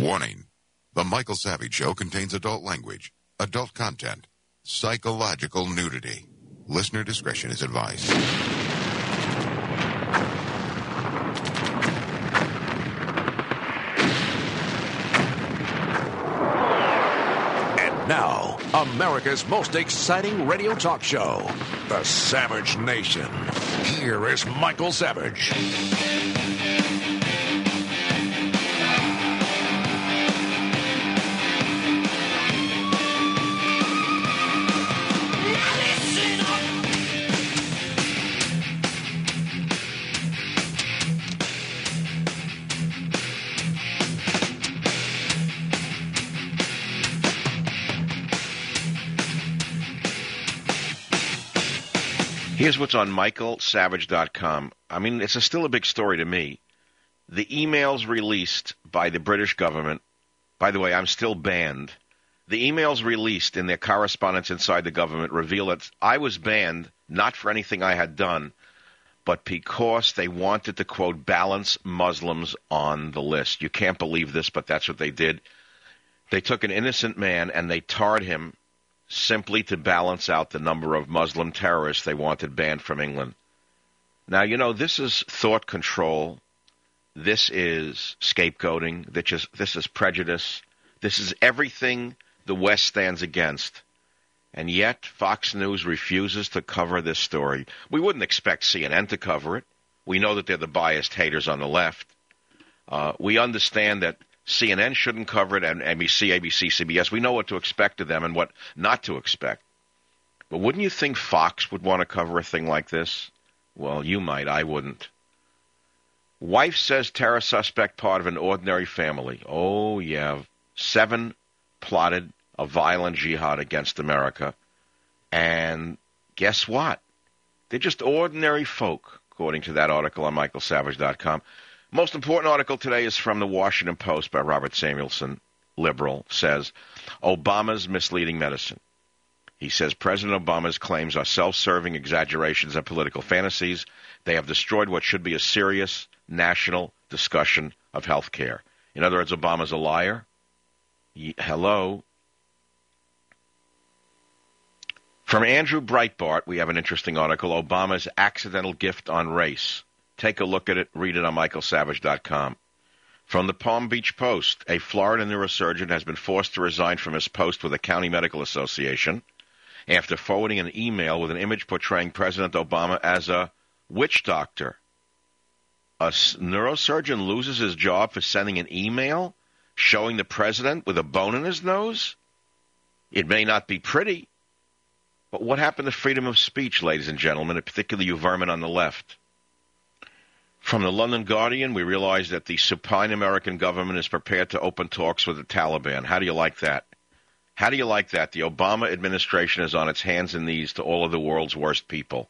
Warning. The Michael Savage Show contains adult language, adult content, psychological nudity. Listener discretion is advised. And now, America's most exciting radio talk show, The Savage Nation. Here is Michael Savage. Here's what's on Michael Savage dot com. I mean, it's a, still a big story to me. The emails released by the British government, by the way, I'm still banned. The emails released in their correspondence inside the government reveal that I was banned not for anything I had done, but because they wanted to, quote, balance Muslims on the list. You can't believe this, but that's what they did. They took an innocent man and they tarred him simply to balance out the number of Muslim terrorists they wanted banned from England. Now, you know, this is thought control. This is scapegoating. This is, this is prejudice. This is everything the West stands against. And yet, Fox News refuses to cover this story. We wouldn't expect C N N to cover it. We know that they're the biased haters on the left. Uh, we understand that C N N shouldn't cover it, and N B C, A B C, C B S. We know what to expect of them and what not to expect. But wouldn't you think Fox would want to cover a thing like this? Well, you might. I wouldn't. Wife says terror suspect part of an ordinary family. Oh, yeah. Seven plotted a violent jihad against America. And guess what? They're just ordinary folk, according to that article on Michael Savage dot com. Most important article today is from the Washington Post by Robert Samuelson, liberal, says, Obama's misleading medicine. He says President Obama's claims are self-serving exaggerations and political fantasies. They have destroyed what should be a serious national discussion of health care. In other words, Obama's a liar. Ye- Hello. From Andrew Breitbart, we have an interesting article, Obama's accidental gift on race. Take a look at it. Read it on Michael Savage dot com. From the Palm Beach Post, a Florida neurosurgeon has been forced to resign from his post with the County Medical Association after forwarding an email with an image portraying President Obama as a witch doctor. A neurosurgeon loses his job for sending an email showing the president with a bone in his nose? It may not be pretty, but what happened to freedom of speech, ladies and gentlemen, and particularly you vermin on the left? From the London Guardian, we realize that the supine American government is prepared to open talks with the Taliban. How do you like that? How do you like that? The Obama administration is on its hands and knees to all of the world's worst people.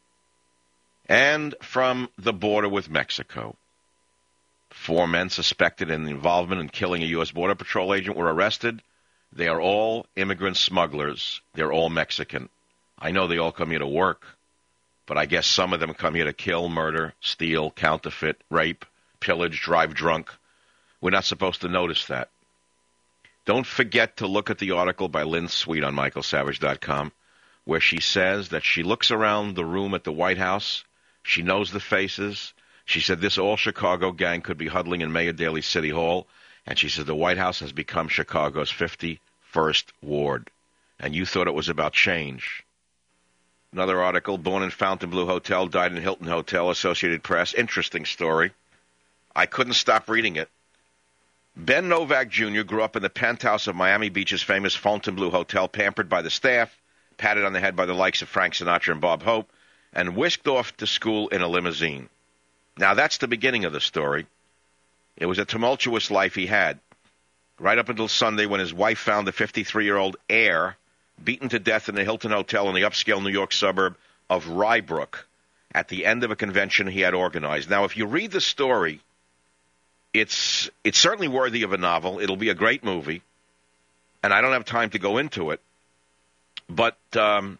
And from the border with Mexico, four men suspected in involvement in killing a U S Border Patrol agent were arrested. They are all immigrant smugglers. They're all Mexican. I know they all come here to work. But I guess some of them come here to kill, murder, steal, counterfeit, rape, pillage, drive drunk. We're not supposed to notice that. Don't forget to look at the article by Lynn Sweet on Michael Savage dot com, where she says that she looks around the room at the White House. She knows the faces. She said this all-Chicago gang could be huddling in Mayor Daley's City Hall. And she said the White House has become Chicago's fifty-first ward. And you thought it was about change. Another article, born in Fontainebleau Hotel, died in Hilton Hotel, Associated Press. Interesting story. I couldn't stop reading it. Ben Novak Junior grew up in the penthouse of Miami Beach's famous Fontainebleau Hotel, pampered by the staff, patted on the head by the likes of Frank Sinatra and Bob Hope, and whisked off to school in a limousine. Now, that's the beginning of the story. It was a tumultuous life he had, right up until Sunday when his wife found the fifty-three-year-old heir beaten to death in the Hilton Hotel in the upscale New York suburb of Rybrook at the end of a convention he had organized. Now, if you read the story, it's it's certainly worthy of a novel. It'll be a great movie, and I don't have time to go into it. But um,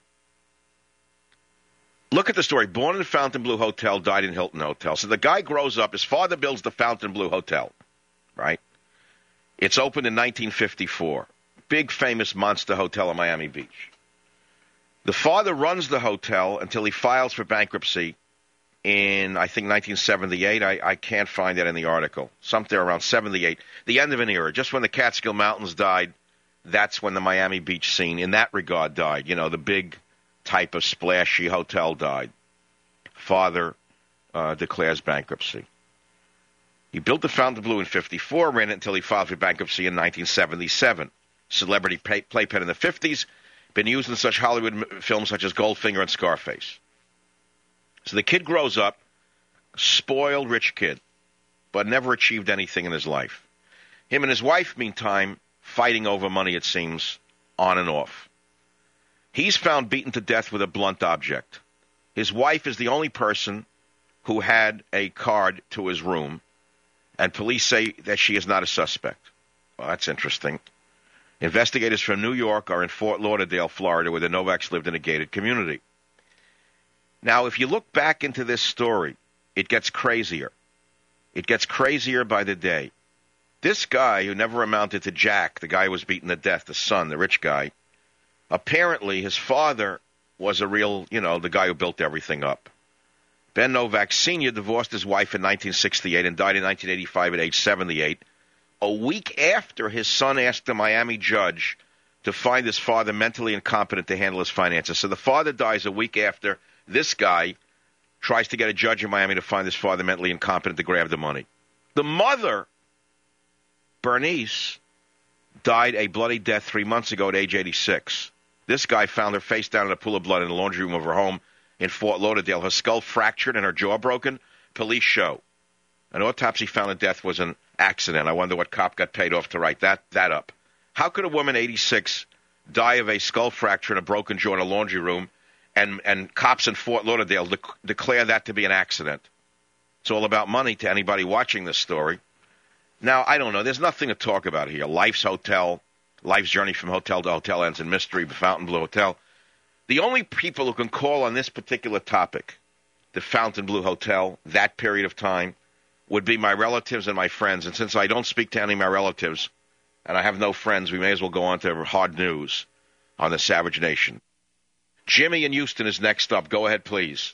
look at the story. Born in Fontainebleau Hotel, died in Hilton Hotel. So the guy grows up. His father builds the Fontainebleau Hotel, right? It's opened in nineteen fifty-four. Big famous monster hotel in Miami Beach. The father runs the hotel until he files for bankruptcy in, I think, nineteen seventy-eight. I, I can't find that in the article. Something around seventy-eight. The end of an era. Just when the Catskill Mountains died, that's when the Miami Beach scene, in that regard, died. You know, the big type of splashy hotel died. Father uh, declares bankruptcy. He built the Fontainebleau in fifty-four, ran it until he filed for bankruptcy in nineteen seventy-seven. Celebrity play, playpen in the fifties, been used in such Hollywood m- films such as Goldfinger and Scarface. So the kid grows up, spoiled rich kid, but never achieved anything in his life. Him and his wife, meantime, fighting over money, it seems, on and off. He's found beaten to death with a blunt object. His wife is the only person who had a card to his room, and police say that she is not a suspect. Well, that's interesting. Investigators from New York are in Fort Lauderdale, Florida, where the Novaks lived in a gated community. Now, if you look back into this story, it gets crazier. It gets crazier by the day. This guy, who never amounted to Jack, the guy who was beaten to death, the son, the rich guy, apparently his father was a real, you know, the guy who built everything up. Ben Novak Senior divorced his wife in nineteen sixty-eight and died in nineteen eighty-five at age seventy-eight. A week after his son asked a Miami judge to find his father mentally incompetent to handle his finances. So the father dies a week after this guy tries to get a judge in Miami to find his father mentally incompetent to grab the money. The mother, Bernice, died a bloody death three months ago at age eighty-six. This guy found her face down in a pool of blood in the laundry room of her home in Fort Lauderdale. Her skull fractured and her jaw broken. Police show. An autopsy found the death was an accident. I wonder what cop got paid off to write that that up. How could a woman, eighty-six, die of a skull fracture and a broken jaw in a laundry room, and, and cops in Fort Lauderdale de- declare that to be an accident? It's all about money to anybody watching this story. Now, I don't know. There's nothing to talk about here. Life's Hotel, Life's Journey from Hotel to Hotel ends in mystery, the Fontainebleau Hotel. The only people who can call on this particular topic, the Fontainebleau Hotel, that period of time, would be my relatives and my friends. And since I don't speak to any of my relatives and I have no friends, we may as well go on to hard news on the Savage Nation. Jimmy in Houston is next up. Go ahead, please.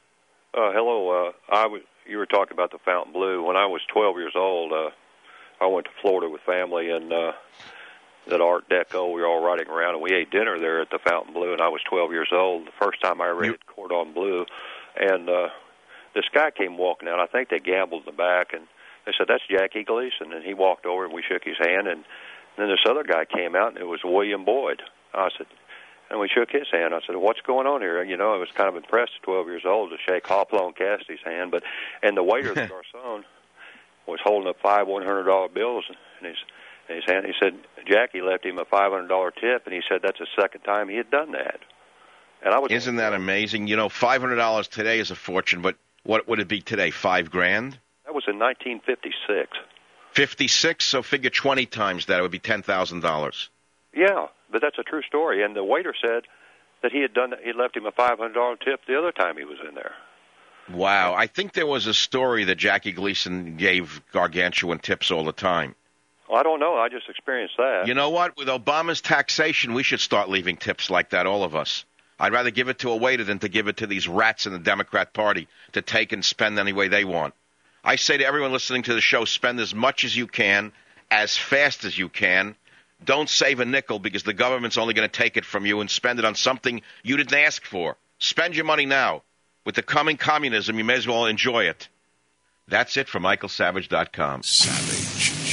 Uh, hello. Uh, I was, you were talking about the Fontainebleau. When I was twelve years old, uh, I went to Florida with family, and uh, that Art Deco, we were all riding around, and we ate dinner there at the Fontainebleau, and I was twelve years old. The first time I ever ate Cordon Bleu. And uh, this guy came walking out. I think they gambled in the back, and they said, "That's Jackie Gleason." And he walked over, and we shook his hand. And then this other guy came out, and it was William Boyd. I said, and we shook his hand. I said, "What's going on here?" You know, I was kind of impressed at twelve years old to shake Hopalong Cassidy's hand. But and the waiter, the garçon, was holding up five one hundred dollar bills in his in his hand. He said, Jackie left him a five hundred dollar tip, and he said that's the second time he had done that. And I was Isn't that amazing? You know, five hundred dollars today is a fortune, but what would it be today? Five grand? That was in nineteen fifty-six. Fifty-six. So figure twenty times that, it would be ten thousand dollars. Yeah, but that's a true story. And the waiter said that he had done he left him a five hundred dollar tip the other time he was in there. Wow. I think there was a story that Jackie Gleason gave gargantuan tips all the time. Well, I don't know. I just experienced that. You know what? With Obama's taxation, we should start leaving tips like that, all of us. I'd rather give it to a waiter than to give it to these rats in the Democrat Party to take and spend any way they want. I say to everyone listening to the show, spend as much as you can, as fast as you can. Don't save a nickel because the government's only going to take it from you and spend it on something you didn't ask for. Spend your money now. With the coming communism, you may as well enjoy it. That's it from Michael Savage dot com. Savage.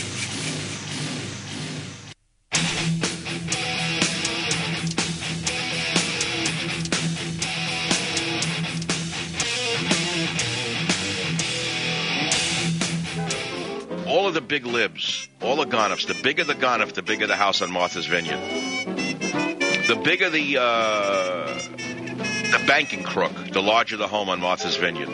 All of the big libs, all the Gonoffs, the bigger the Gonoff, the bigger the house on Martha's Vineyard. The bigger the uh, the banking crook, the larger the home on Martha's Vineyard.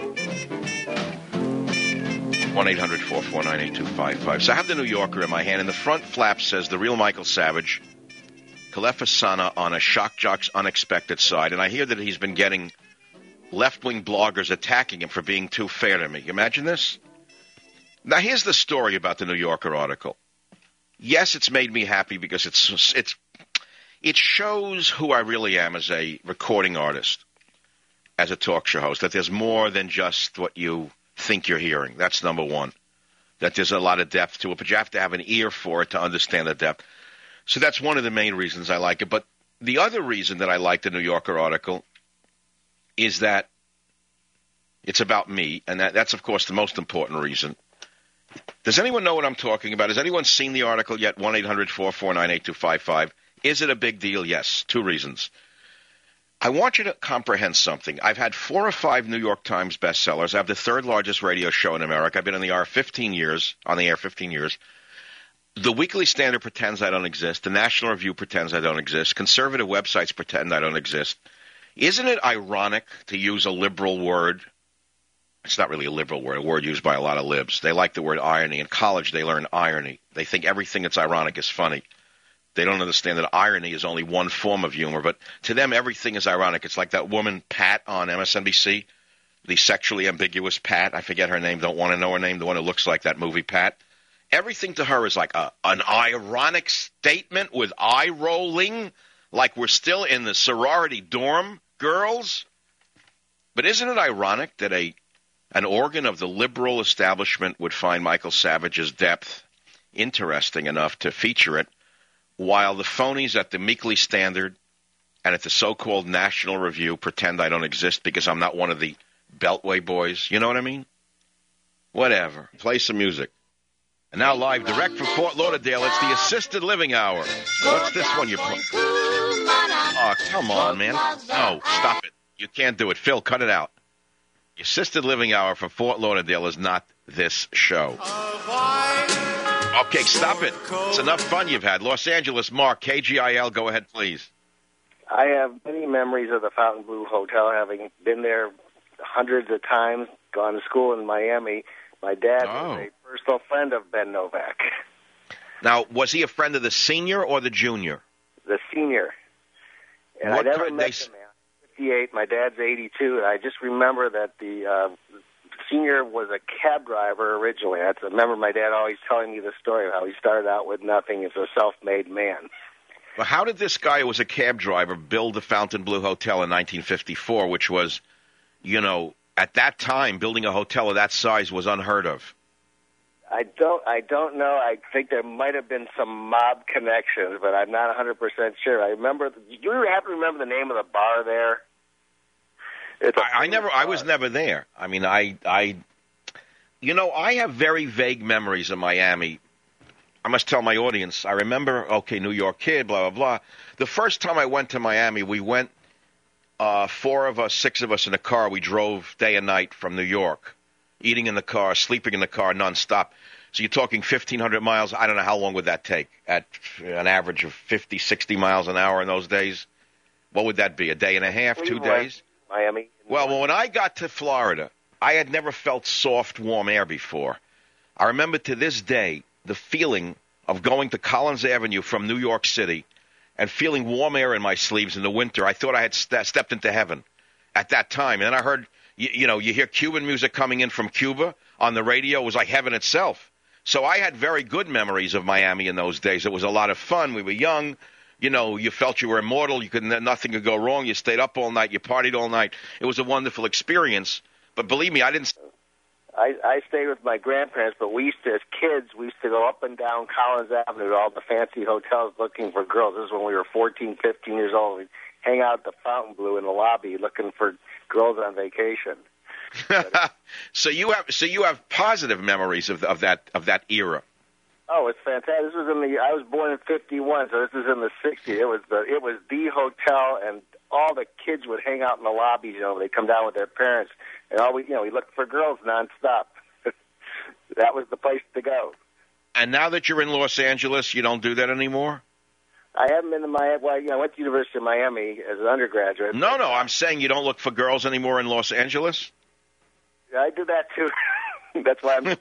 one eight hundred four four nine eight two five five. So I have the New Yorker in my hand, and the front flap says, "The real Michael Savage, Kalefa Sana on a shock jock's unexpected side." And I hear that he's been getting left-wing bloggers attacking him for being too fair to me. You imagine this? Now, here's the story about the New Yorker article. yes, it's made me happy because it's it's it shows who I really am as a recording artist, as a talk show host, that there's more than just what you think you're hearing. That's number one. That there's a lot of depth to it, but you have to have an ear for it to understand the depth. So that's one of the main reasons I like it. But the other reason that I like the New Yorker article is that it's about me, and that, that's, of course, the most important reason. Does anyone know what I'm talking about? Has anyone seen the article yet? one eight hundred four four nine eight two five five. Is it a big deal? Yes. Two reasons. I want you to comprehend something. I've had four or five New York Times bestsellers. I have the third largest radio show in America. I've been on the air fifteen years, on the air fifteen years. The Weekly Standard pretends I don't exist. The National Review pretends I don't exist. Conservative websites pretend I don't exist. Isn't it ironic to use a liberal word? It's not really a liberal word, a word used by a lot of libs. They like the word irony. In college, they learn irony. They think everything that's ironic is funny. They don't understand that irony is only one form of humor, but to them, everything is ironic. It's like that woman, Pat, on M S N B C, the sexually ambiguous Pat. I forget her name. Don't want to know her name. The one who looks like that movie, Pat. Everything to her is like a, an ironic statement with eye rolling, like we're still in the sorority dorm, girls. But isn't it ironic that a an organ of the liberal establishment would find Michael Savage's depth interesting enough to feature it, while the phonies at the Weekly Standard and at the so-called National Review pretend I don't exist because I'm not one of the Beltway boys? You know what I mean? Whatever. Play some music. And now live direct from Fort Lauderdale, it's the Assisted Living Hour. What's this one you play? Oh, come on, man. No, stop it. You can't do it. Phil, cut it out. The Assisted Living Hour from Fort Lauderdale is not this show. Okay, stop it. It's enough fun you've had. Los Angeles, Mark, K G I L, go ahead, please. I have many memories of the Fontainebleau Hotel, having been there hundreds of times, gone to school in Miami. My dad Oh. was a personal friend of Ben Novak, Now, was he a friend of the senior or the junior? the senior. And What I never kind- met they the s- man. fifty-eight, my dad's eighty-two, and I just remember that the uh, senior was a cab driver originally. I remember my dad always telling me the story of how he started out with nothing as a self-made man. Well, how did this guy who was a cab driver build the Fontainebleau Hotel in nineteen fifty-four, which was, you know, at that time, building a hotel of that size was unheard of? I don't, I don't know. I think there might have been some mob connections, but I'm not one hundred percent sure. I remember. You have to remember the name of the bar there. It's a I, I never, I was never there. I mean, I, I, you know, I have very vague memories of Miami. I must tell my audience. I remember, okay, New York kid, blah, blah, blah. The first time I went to Miami, we went, uh, four of us, six of us in a car. We drove day and night from New York, eating in the car, sleeping in the car nonstop. So you're talking fifteen hundred miles. I don't know how long would that take at an average of fifty, sixty miles an hour in those days. What would that be, a day and a half, two days? Miami. Well, when I got to Florida, I had never felt soft, warm air before. I remember to this day the feeling of going to Collins Avenue from New York City and feeling warm air in my sleeves in the winter. I thought I had st- stepped into heaven at that time. And then I heard, you, you know, you hear Cuban music coming in from Cuba on the radio. It was like heaven itself. So I had very good memories of Miami in those days. It was a lot of fun. We were young. You know, you felt you were immortal. You could nothing could go wrong. You stayed up all night. You partied all night. It was a wonderful experience. But believe me, I didn't. I, I stayed with my grandparents, but we used to, as kids, we used to go up and down Collins Avenue to all the fancy hotels looking for girls. This is when we were fourteen, fifteen years old. We'd hang out at the Fontainebleau in the lobby looking for girls on vacation. so you have so you have positive memories of of that of that era. Oh, it's fantastic! This was in the. I was born in fifty-one, so this is in the sixties. It was the. It was the hotel, and all the kids would hang out in the lobbies. You know, they come down with their parents, and all we, you know, we looked for girls nonstop. That was the place to go. And now that you're in Los Angeles, you don't do that anymore? I haven't been to Miami. Well, you know, I went to the University of Miami as an undergraduate. No, no, I'm saying you don't look for girls anymore in Los Angeles? I do that too. That's why I'm.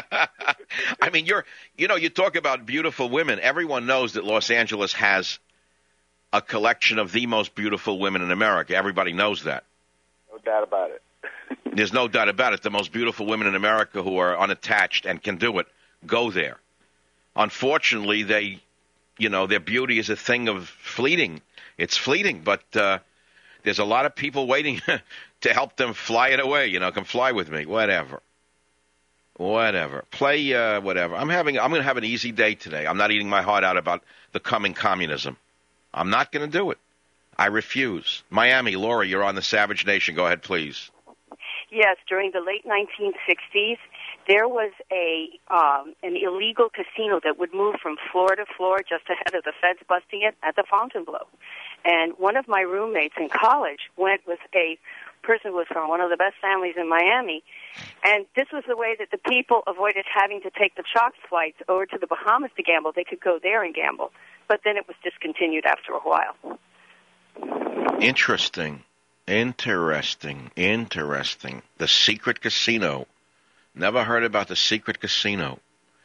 I mean, you're, you know, you talk about beautiful women. Everyone knows that Los Angeles has a collection of the most beautiful women in America. Everybody knows that. No doubt about it. There's no doubt about it. The most beautiful women in America who are unattached and can do it go there. unfortunately, they, you know, their beauty is a thing of fleeting. It's fleeting, but uh, there's a lot of people waiting to help them fly it away. You know, come fly with me, whatever. Whatever. Play uh, whatever. I'm having. I'm going to have an easy day today. I'm not eating my heart out about the coming communism. I'm not going to do it. I refuse. Miami, Laura, you're on the Savage Nation. Go ahead, please. Yes, during the late nineteen sixties, there was a um, an illegal casino that would move from floor to floor just ahead of the feds busting it at the Fontainebleau. And one of my roommates in college went with a person who was from one of the best families in Miami. And this was the way that the people avoided having to take the chalk flights over to the Bahamas to gamble. They could go there and gamble. But then it was discontinued after a while. Interesting. Interesting. Interesting. The secret casino. Never heard about the secret casino.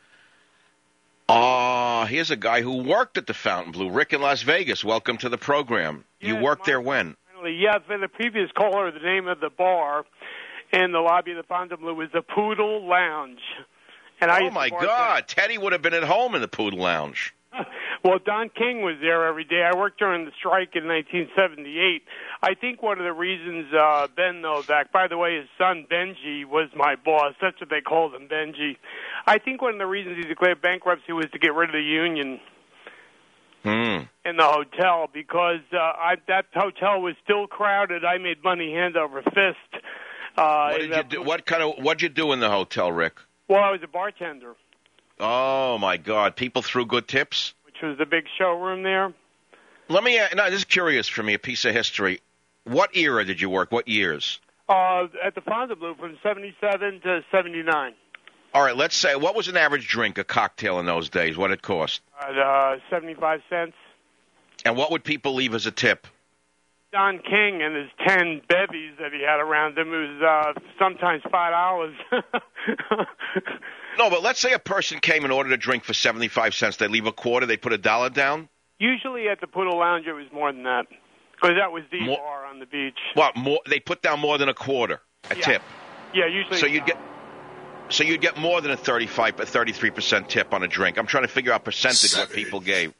Ah, uh, here's a guy who worked at the Fontainebleau. Rick in Las Vegas, welcome to the program. Yes, you worked there when? Yes, and the previous caller, the name of the bar in the lobby of the Fontainebleau was the Poodle Lounge. And I oh, my God. There. Teddy would have been at home in the Poodle Lounge. Well, Don King was there every day. I worked during the strike in nineteen seventy-eight. I think one of the reasons uh, Ben Novak, by the way, his son Benji was my boss. That's what they called him, Benji. I think one of the reasons he declared bankruptcy was to get rid of the union mm. in the hotel because uh, I, that hotel was still crowded. I made money hand over fist. Uh, what did you do? What kind of what'd you do in the hotel, Rick? Well, I was a bartender. Oh my God! People threw good tips. Which was the big showroom there. Let me. No, this is curious for me. A piece of history. What era did you work? What years? Uh, at the Fontainebleau from seventy-seven to seventy-nine. All right. Let's say what was an average drink, a cocktail in those days? What did it cost? At uh, seventy-five cents. And what would people leave as a tip? Don King and his ten bevies that he had around him was uh, sometimes five dollars. No, but let's say a person came and ordered a drink for seventy-five cents. They leave a quarter. They put a dollar down. Usually at the Poodle Lounge, it was more than that because that was the more, bar on the beach. What more? They put down more than a quarter, a yeah. tip. Yeah, usually. So you'd get. So you'd get more than a thirty-five, a thirty-three percent tip on a drink. I'm trying to figure out percentage what people gave.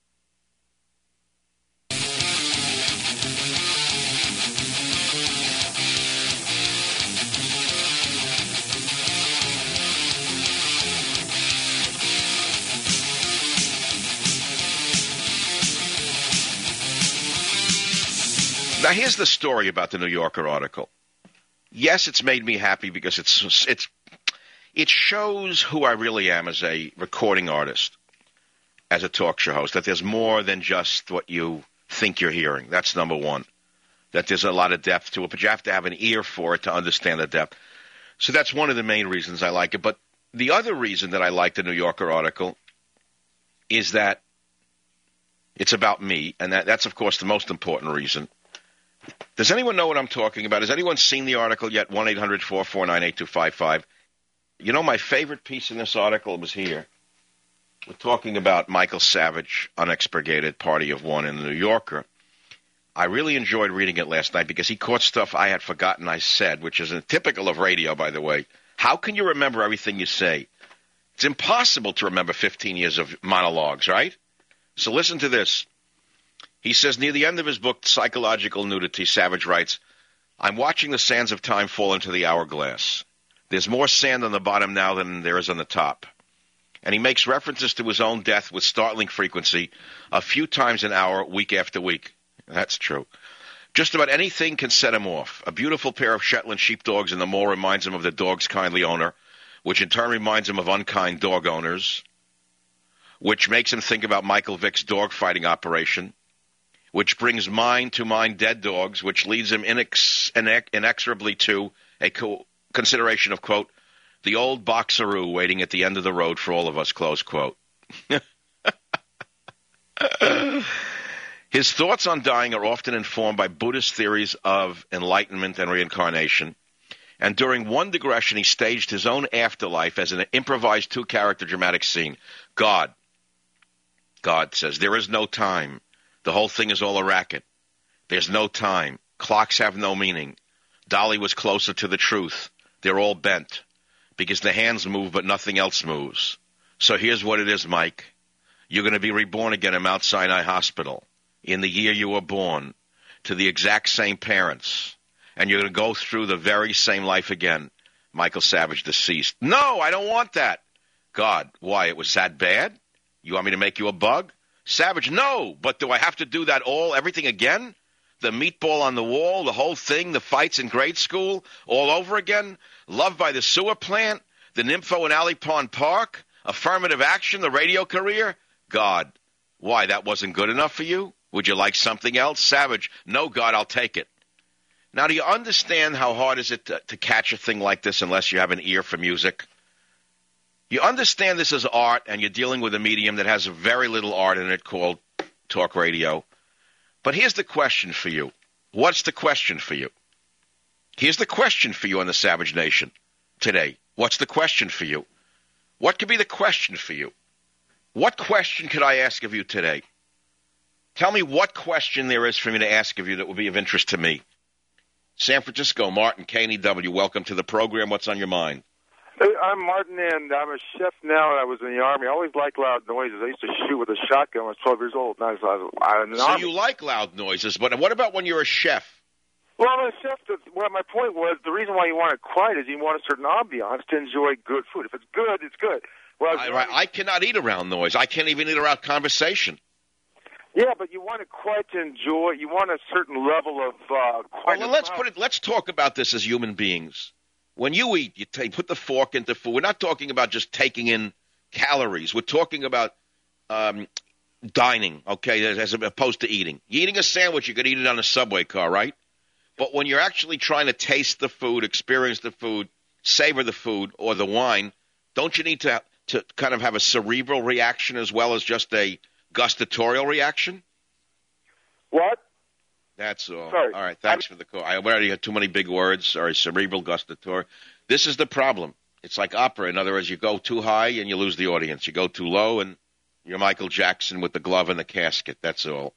Now, here's the story about the New Yorker article. Yes, it's made me happy because it's it's it shows who I really am as a recording artist, as a talk show host, that there's more than just what you think you're hearing. That's number one, that there's a lot of depth to it, but you have to have an ear for it to understand the depth. So that's one of the main reasons I like it. But the other reason that I like the New Yorker article is that it's about me, and that, that's, of course, the most important reason. Does anyone know what I'm talking about? Has anyone seen the article yet? one eight hundred four four nine eight two five five. You know, my favorite piece in this article was here. We're talking about Michael Savage, unexpurgated, Party of One in the New Yorker. I really enjoyed reading it last night because he caught stuff I had forgotten I said, which is typical of radio, by the way. How can you remember everything you say? It's impossible to remember fifteen years of monologues, right? So listen to this. He says, near the end of his book, Psychological Nudity, Savage writes, I'm watching the sands of time fall into the hourglass. There's more sand on the bottom now than there is on the top. And he makes references to his own death with startling frequency, a few times an hour, week after week. That's true. Just about anything can set him off. A beautiful pair of Shetland sheepdogs in the mall reminds him of the dog's kindly owner, which in turn reminds him of unkind dog owners, which makes him think about Michael Vick's dog-fighting operation, which brings mind to mind dead dogs, which leads him inex- inex- inexorably to a co- consideration of, quote, the old boxeroo waiting at the end of the road for all of us, close quote. His thoughts on dying are often informed by Buddhist theories of enlightenment and reincarnation. And during one digression, he staged his own afterlife as an improvised two-character dramatic scene. God, God says, there is no time. The whole thing is all a racket. There's no time. Clocks have no meaning. Dolly was closer to the truth. They're all bent because the hands move but nothing else moves. So here's what it is, Mike. You're going to be reborn again in Mount Sinai Hospital in the year you were born to the exact same parents. And you're going to go through the very same life again. Michael Savage, deceased. No, I don't want that. God, why? It was that bad? You want me to make you a bug? Savage, no, but do I have to do that all, everything again? The meatball on the wall, the whole thing, the fights in grade school, all over again? Love by the sewer plant, the Nympho in Alley Pond Park, affirmative action, the radio career? God, why, that wasn't good enough for you? Would you like something else? Savage, no, God, I'll take it. Now, do you understand how hard is it to, to catch a thing like this unless you have an ear for music? You understand this is art, and you're dealing with a medium that has very little art in it called talk radio. But here's the question for you. What's the question for you? Here's the question for you on the Savage Nation today. What's the question for you? What could be the question for you? What question could I ask of you today? Tell me what question there is for me to ask of you that would be of interest to me. San Francisco, Martin, K N E W, welcome to the program. What's on your mind? I'm Martin, and I'm a chef now, and I was in the Army. I always liked loud noises. I used to shoot with a shotgun when I was twelve years old. And I was, I was, I was in the so Army. You like loud noises, but what about when you're a chef? Well, I'm a chef. That, well, my point was the reason why you want it quiet is you want a certain ambiance to enjoy good food. If it's good, it's good. Well, I, right, I cannot eat around noise. I can't even eat around conversation. Yeah, but you want it quiet to enjoy. You want a certain level of uh, quiet. Well, let's put it. Let's talk about this as human beings. When you eat, you take, put the fork into food. We're not talking about just taking in calories. We're talking about um, dining, okay, as, as opposed to eating. You're eating a sandwich, you could eat it on a subway car, right? But when you're actually trying to taste the food, experience the food, savor the food or the wine, don't you need to to kind of have a cerebral reaction as well as just a gustatorial reaction? What? That's all. Sorry. All right, thanks I'm, for the call. I already had too many big words. Sorry, cerebral gustatory. This is the problem. It's like opera. In other words, you go too high and you lose the audience. You go too low and you're Michael Jackson with the glove and the casket. That's all.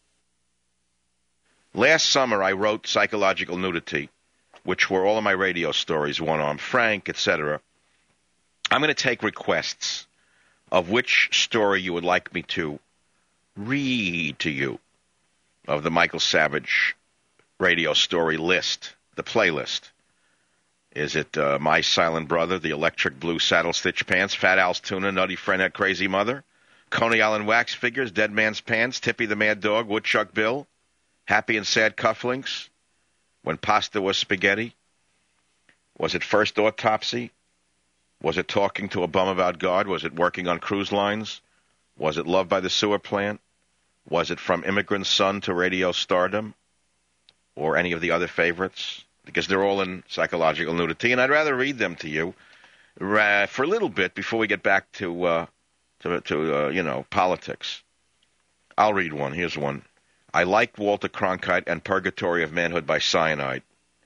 Last summer, I wrote Psychological Nudity, which were all of my radio stories, One Arm Frank, et cetera. I'm going to take requests of which story you would like me to read to you of the Michael Savage radio story list, the playlist. Is it uh, My Silent Brother, The Electric Blue Saddle Stitch Pants, Fat Al's Tuna, Nutty Friend Had Crazy Mother, Coney Island Wax Figures, Dead Man's Pants, Tippy the Mad Dog, Woodchuck Bill, Happy and Sad Cufflinks, When Pasta Was Spaghetti? Was it First Autopsy? Was it Talking to a Bum About God? Was it Working on Cruise Lines? Was it Love by the Sewer Plant? Was it From Immigrant Son to Radio Stardom? Or any of the other favorites? Because they're all in Psychological Nudity, and I'd rather read them to you uh, for a little bit before we get back to, uh, to, to uh, you know, politics. I'll read one. Here's one. I liked Walter Cronkite and Purgatory of Manhood by Cyanide.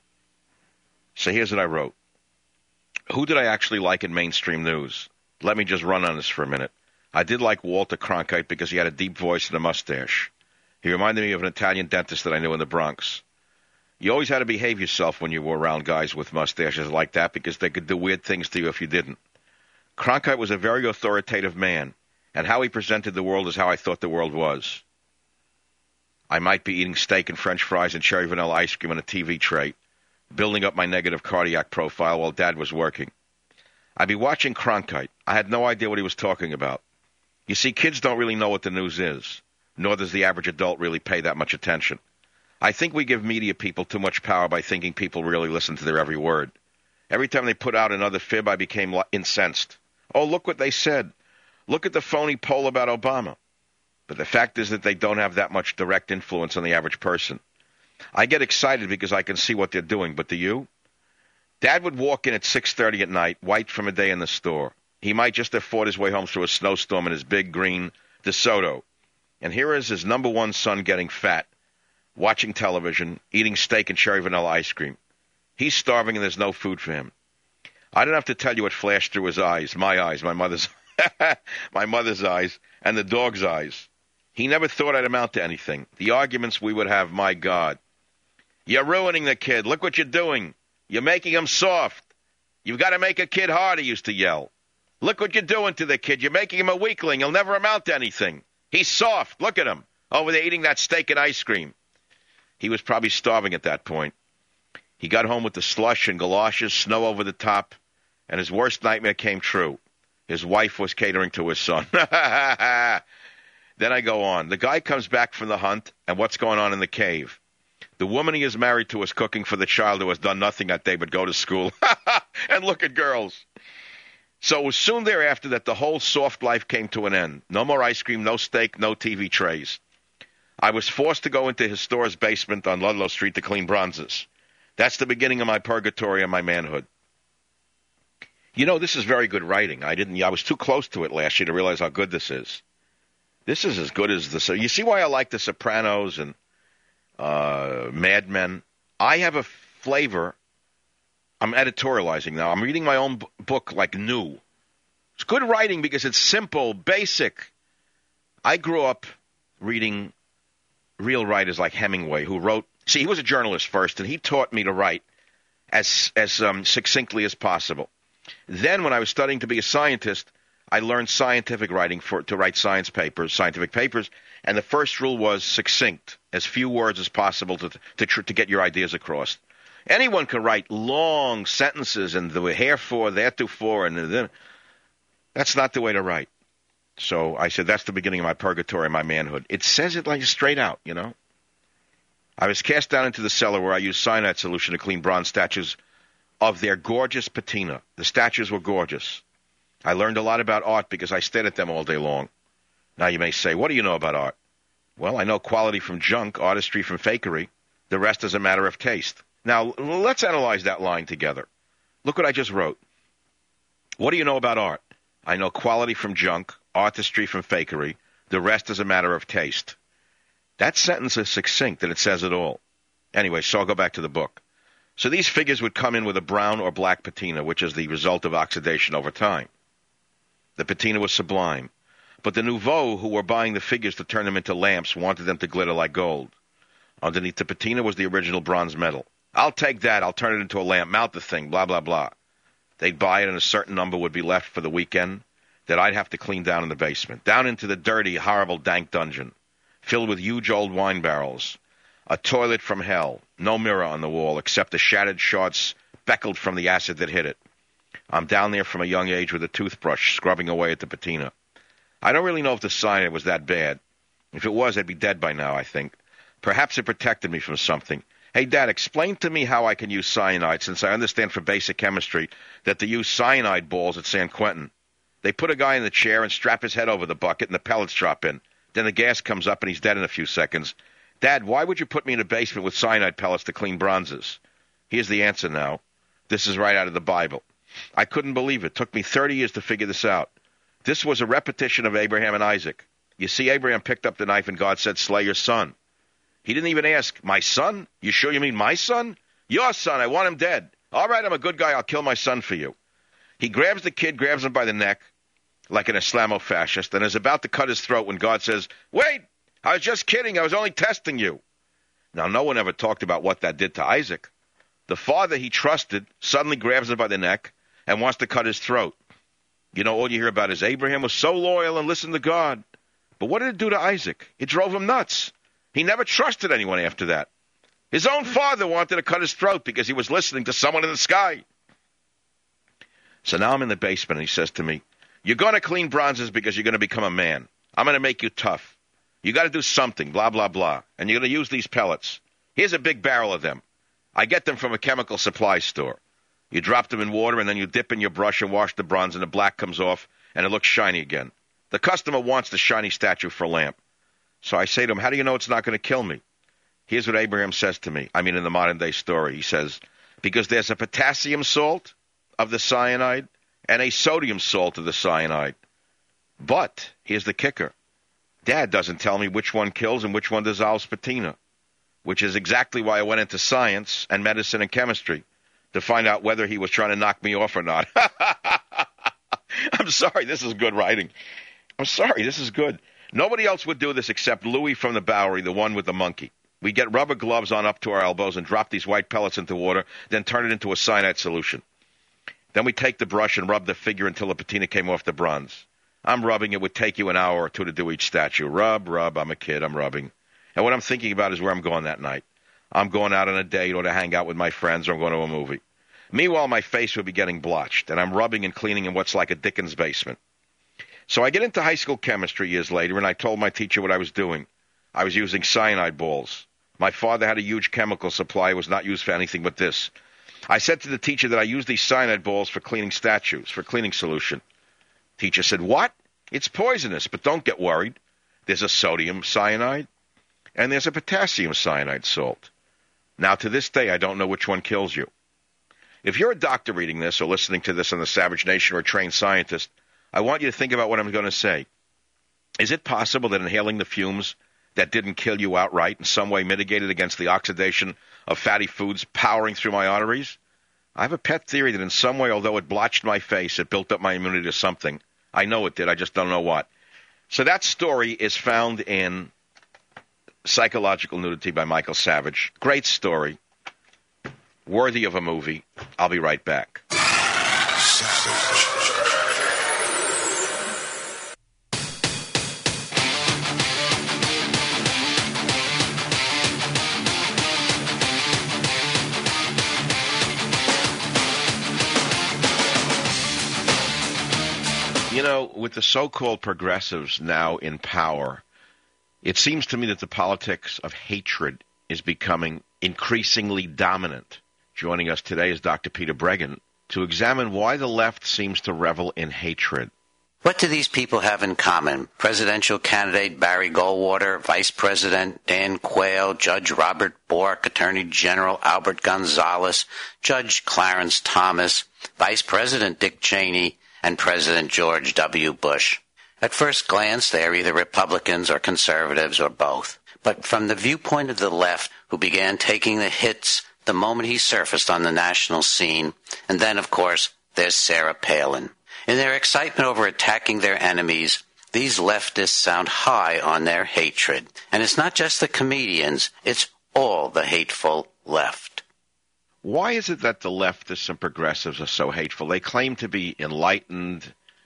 So here's what I wrote. Who did I actually like in mainstream news? Let me just run on this for a minute. I did like Walter Cronkite because he had a deep voice and a mustache. He reminded me of an Italian dentist that I knew in the Bronx. You always had to behave yourself when you were around guys with mustaches like that because they could do weird things to you if you didn't. Cronkite was a very authoritative man, and how he presented the world is how I thought the world was. I might be eating steak and French fries and cherry vanilla ice cream on a T V tray, building up my negative cardiac profile while Dad was working. I'd be watching Cronkite. I had no idea what he was talking about. You see, kids don't really know what the news is, nor does the average adult really pay that much attention. I think we give media people too much power by thinking people really listen to their every word. Every time they put out another fib, I became incensed. Oh, look what they said. Look at the phony poll about Obama. But the fact is that they don't have that much direct influence on the average person. I get excited because I can see what they're doing, but do you? Dad would walk in at six thirty at night, white from a day in the store. He might just have fought his way home through a snowstorm in his big green DeSoto. And here is his number one son getting fat, watching television, eating steak and cherry vanilla ice cream. He's starving and there's no food for him. I don't have to tell you what flashed through his eyes, my eyes, my mother's my mother's eyes, and the dog's eyes. He never thought I'd amount to anything. The arguments we would have, my God. You're ruining the kid. Look what you're doing. You're making him soft. You've got to make a kid hard, he used to yell. Look what you're doing to the kid. You're making him a weakling. He'll never amount to anything. He's soft. Look at him. Over there eating that steak and ice cream. He was probably starving at that point. He got home with the slush and galoshes, snow over the top, and his worst nightmare came true. His wife was catering to his son. Then I go on. The guy comes back from the hunt, and what's going on in the cave? The woman he is married to is cooking for the child who has done nothing that day but go to school. And look at girls. So it was soon thereafter that the whole soft life came to an end. No more ice cream, no steak, no T V trays. I was forced to go into his store's basement on Ludlow Street to clean bronzes. That's the beginning of my purgatory and my manhood. You know, this is very good writing. I didn't. I was too close to it last year to realize how good this is. This is as good as the. You see why I like The Sopranos and uh, Mad Men? I have a flavor. I'm editorializing now. I'm reading my own b- book like new. It's good writing because it's simple, basic. I grew up reading real writers like Hemingway, who wrote. See, he was a journalist first, and he taught me to write as as um, succinctly as possible. Then, when I was studying to be a scientist, I learned scientific writing for to write science papers, scientific papers, and the first rule was succinct, as few words as possible to to to, to get your ideas across. Anyone can write long sentences and the herefore, theretofore, and then that's not the way to write. So I said that's the beginning of my purgatory, my manhood. It says it like straight out, you know. I was cast down into the cellar where I used cyanide solution to clean bronze statues of their gorgeous patina. The statues were gorgeous. I learned a lot about art because I stared at them all day long. Now you may say, what do you know about art? Well, I know quality from junk, artistry from fakery. The rest is a matter of taste. Now, let's analyze that line together. Look what I just wrote. What do you know about art? I know quality from junk, artistry from fakery. The rest is a matter of taste. That sentence is succinct, and it says it all. Anyway, so I'll go back to the book. So these figures would come in with a brown or black patina, which is the result of oxidation over time. The patina was sublime. But the nouveaux who were buying the figures to turn them into lamps wanted them to glitter like gold. Underneath the patina was the original bronze metal. I'll take that. I'll turn it into a lamp. Mount the thing. Blah, blah, blah. They'd buy it, and a certain number would be left for the weekend that I'd have to clean down in the basement. Down into the dirty, horrible, dank dungeon, filled with huge old wine barrels. A toilet from hell. No mirror on the wall, except the shattered shards speckled from the acid that hit it. I'm down there from a young age with a toothbrush, scrubbing away at the patina. I don't really know if the cyanide was that bad. If it was, I'd be dead by now, I think. Perhaps it protected me from something. Hey, Dad, explain to me how I can use cyanide, since I understand from basic chemistry that they use cyanide balls at San Quentin. They put a guy in the chair and strap his head over the bucket, and the pellets drop in. Then the gas comes up, and he's dead in a few seconds. Dad, why would you put me in a basement with cyanide pellets to clean bronzes? Here's the answer now. This is right out of the Bible. I couldn't believe it. It took me thirty years to figure this out. This was a repetition of Abraham and Isaac. You see, Abraham picked up the knife, and God said, slay your son. He didn't even ask, my son? You sure you mean my son? Your son, I want him dead. All right, I'm a good guy. I'll kill my son for you. He grabs the kid, grabs him by the neck, like an Islamo-fascist, and is about to cut his throat when God says, wait, I was just kidding. I was only testing you. Now, no one ever talked about what that did to Isaac. The father he trusted suddenly grabs him by the neck and wants to cut his throat. You know, all you hear about is Abraham was so loyal and listened to God. But what did it do to Isaac? It drove him nuts. He never trusted anyone after that. His own father wanted to cut his throat because he was listening to someone in the sky. So now I'm in the basement, and he says to me, you're going to clean bronzes because you're going to become a man. I'm going to make you tough. You got to do something, blah, blah, blah. And you're going to use these pellets. Here's a big barrel of them. I get them from a chemical supply store. You drop them in water, and then you dip in your brush and wash the bronze, and the black comes off, and it looks shiny again. The customer wants the shiny statue for a lamp. So I say to him, how do you know it's not going to kill me? Here's what Abraham says to me. I mean, in the modern-day story, he says, because there's a potassium salt of the cyanide and a sodium salt of the cyanide. But here's the kicker. Dad doesn't tell me which one kills and which one dissolves patina, which is exactly why I went into science and medicine and chemistry, to find out whether he was trying to knock me off or not. I'm sorry, this is good writing. I'm sorry, this is good. Nobody else would do this except Louis from the Bowery, the one with the monkey. We get rubber gloves on up to our elbows and drop these white pellets into water, then turn it into a cyanide solution. Then we take the brush and rub the figure until the patina came off the bronze. I'm rubbing. It would take you an hour or two to do each statue. Rub, rub. I'm a kid. I'm rubbing. And what I'm thinking about is where I'm going that night. I'm going out on a date or to hang out with my friends, or I'm going to a movie. Meanwhile, my face would be getting blotched, and I'm rubbing and cleaning in what's like a Dickens basement. So I get into high school chemistry years later, and I told my teacher what I was doing. I was using cyanide balls. My father had a huge chemical supply. It was not used for anything but this. I said to the teacher that I used these cyanide balls for cleaning statues, for cleaning solution. Teacher said, "What? It's poisonous, but don't get worried. There's a sodium cyanide, and there's a potassium cyanide salt." Now, to this day, I don't know which one kills you. If you're a doctor reading this or listening to this on the Savage Nation, or a trained scientist, I want you to think about what I'm going to say. Is it possible that inhaling the fumes that didn't kill you outright in some way mitigated against the oxidation of fatty foods powering through my arteries? I have a pet theory that in some way, although it blotched my face, it built up my immunity to something. I know it did. I just don't know what. So that story is found in Psychological Nudity by Michael Savage. Great story. Worthy of a movie. I'll be right back. You know, with the so-called progressives now in power, it seems to me that the politics of hatred is becoming increasingly dominant. Joining us today is Doctor Peter Breggin to examine why the left seems to revel in hatred. What do these people have in common? Presidential candidate Barry Goldwater, Vice President Dan Quayle, Judge Robert Bork, Attorney General Albert Gonzales, Judge Clarence Thomas, Vice President Dick Cheney, and President George W. Bush. At first glance, they are either Republicans or conservatives or both. But from the viewpoint of the left, who began taking the hits the moment he surfaced on the national scene, and then, of course, there's Sarah Palin. In their excitement over attacking their enemies, these leftists sound high on their hatred. And it's not just the comedians, it's all the hateful left. Why is it that the leftists and progressives are so hateful? They claim to be enlightened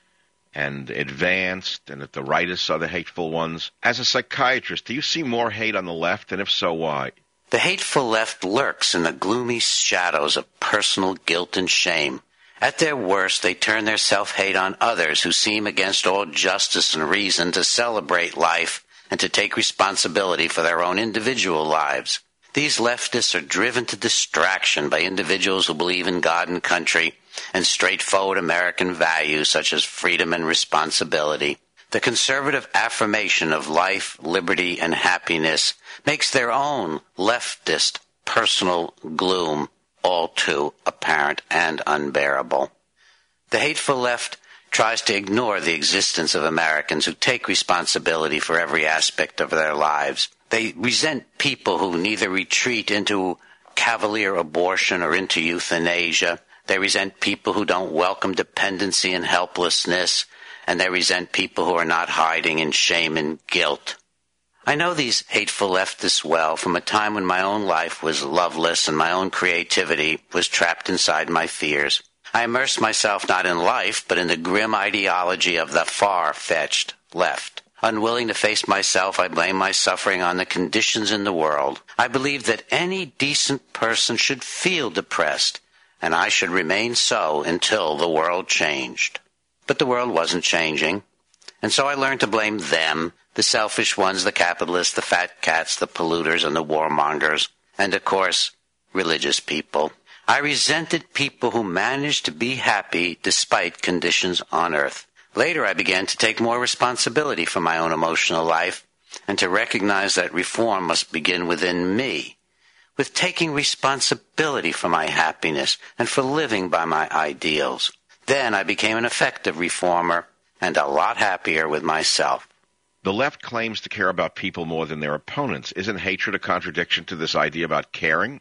and advanced, and that the rightists are the hateful ones. As a psychiatrist, do you see more hate on the left, and if so, why? The hateful left lurks in the gloomy shadows of personal guilt and shame. At their worst, they turn their self-hate on others who seem against all justice and reason to celebrate life and to take responsibility for their own individual lives. These leftists are driven to distraction by individuals who believe in God and country and straightforward American values such as freedom and responsibility. The conservative affirmation of life, liberty, and happiness makes their own leftist personal gloom all too apparent and unbearable. The hateful left tries to ignore the existence of Americans who take responsibility for every aspect of their lives. They resent people who neither retreat into cavalier abortion or into euthanasia. They resent people who don't welcome dependency and helplessness, and they resent people who are not hiding in shame and guilt. I know these hateful leftists well from a time when my own life was loveless and my own creativity was trapped inside my fears. I immersed myself not in life, but in the grim ideology of the far-fetched left. Unwilling to face myself, I blame my suffering on the conditions in the world. I believed that any decent person should feel depressed, and I should remain so until the world changed. But the world wasn't changing, and so I learned to blame them, the selfish ones, the capitalists, the fat cats, the polluters, and the warmongers, and, of course, religious people. I resented people who managed to be happy despite conditions on earth. Later, I began to take more responsibility for my own emotional life and to recognize that reform must begin within me, with taking responsibility for my happiness and for living by my ideals. Then I became an effective reformer and a lot happier with myself. The left claims to care about people more than their opponents. Isn't hatred a contradiction to this idea about caring?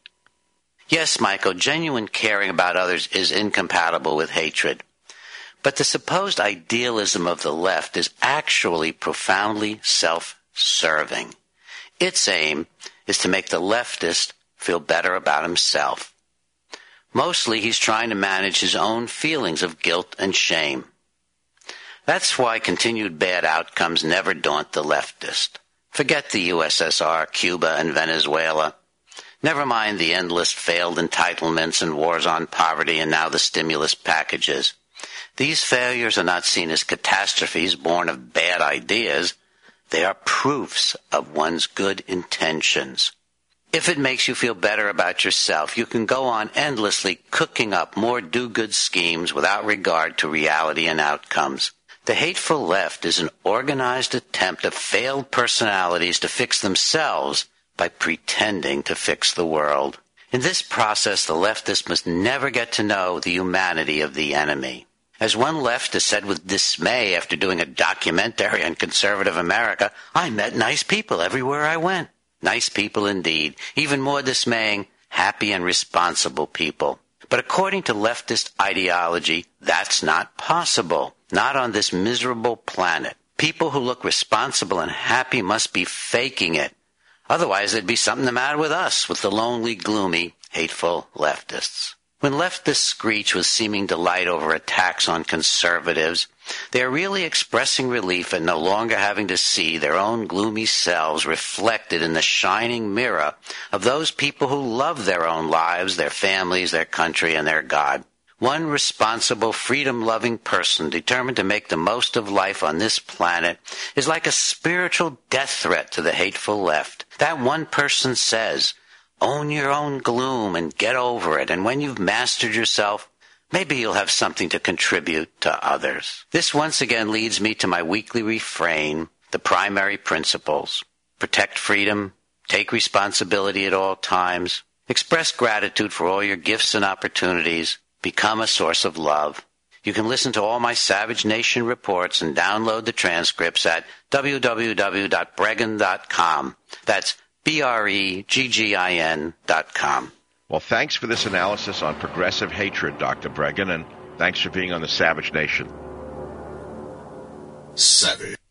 Yes, Michael, genuine caring about others is incompatible with hatred. But the supposed idealism of the left is actually profoundly self-serving. Its aim is to make the leftist feel better about himself. Mostly he's trying to manage his own feelings of guilt and shame. That's why continued bad outcomes never daunt the leftist. Forget the U S S R, Cuba, and Venezuela. Never mind the endless failed entitlements and wars on poverty and now the stimulus packages. These failures are not seen as catastrophes born of bad ideas. They are proofs of one's good intentions. If it makes you feel better about yourself, you can go on endlessly cooking up more do-good schemes without regard to reality and outcomes. The hateful left is an organized attempt of failed personalities to fix themselves by pretending to fix the world. In this process, the leftist must never get to know the humanity of the enemy. As one leftist said with dismay after doing a documentary on conservative America, I met nice people everywhere I went. Nice people indeed. Even more dismaying, happy and responsible people. But according to leftist ideology, that's not possible. Not on this miserable planet. People who look responsible and happy must be faking it. Otherwise, there'd be something the matter with us, with the lonely, gloomy, hateful leftists. When leftists screech with seeming delight over attacks on conservatives, they are really expressing relief at no longer having to see their own gloomy selves reflected in the shining mirror of those people who love their own lives, their families, their country, and their God. One responsible, freedom-loving person determined to make the most of life on this planet is like a spiritual death threat to the hateful left. That one person says, own your own gloom and get over it, and when you've mastered yourself, maybe you'll have something to contribute to others. This once again leads me to my weekly refrain, the primary principles. Protect freedom, take responsibility at all times, express gratitude for all your gifts and opportunities, become a source of love. You can listen to all my Savage Nation reports and download the transcripts at w w w dot breggin dot com. That's B R E G G I N dot com. Well, thanks for this analysis on progressive hatred, Doctor Breggin, and thanks for being on the Savage Nation. Savage.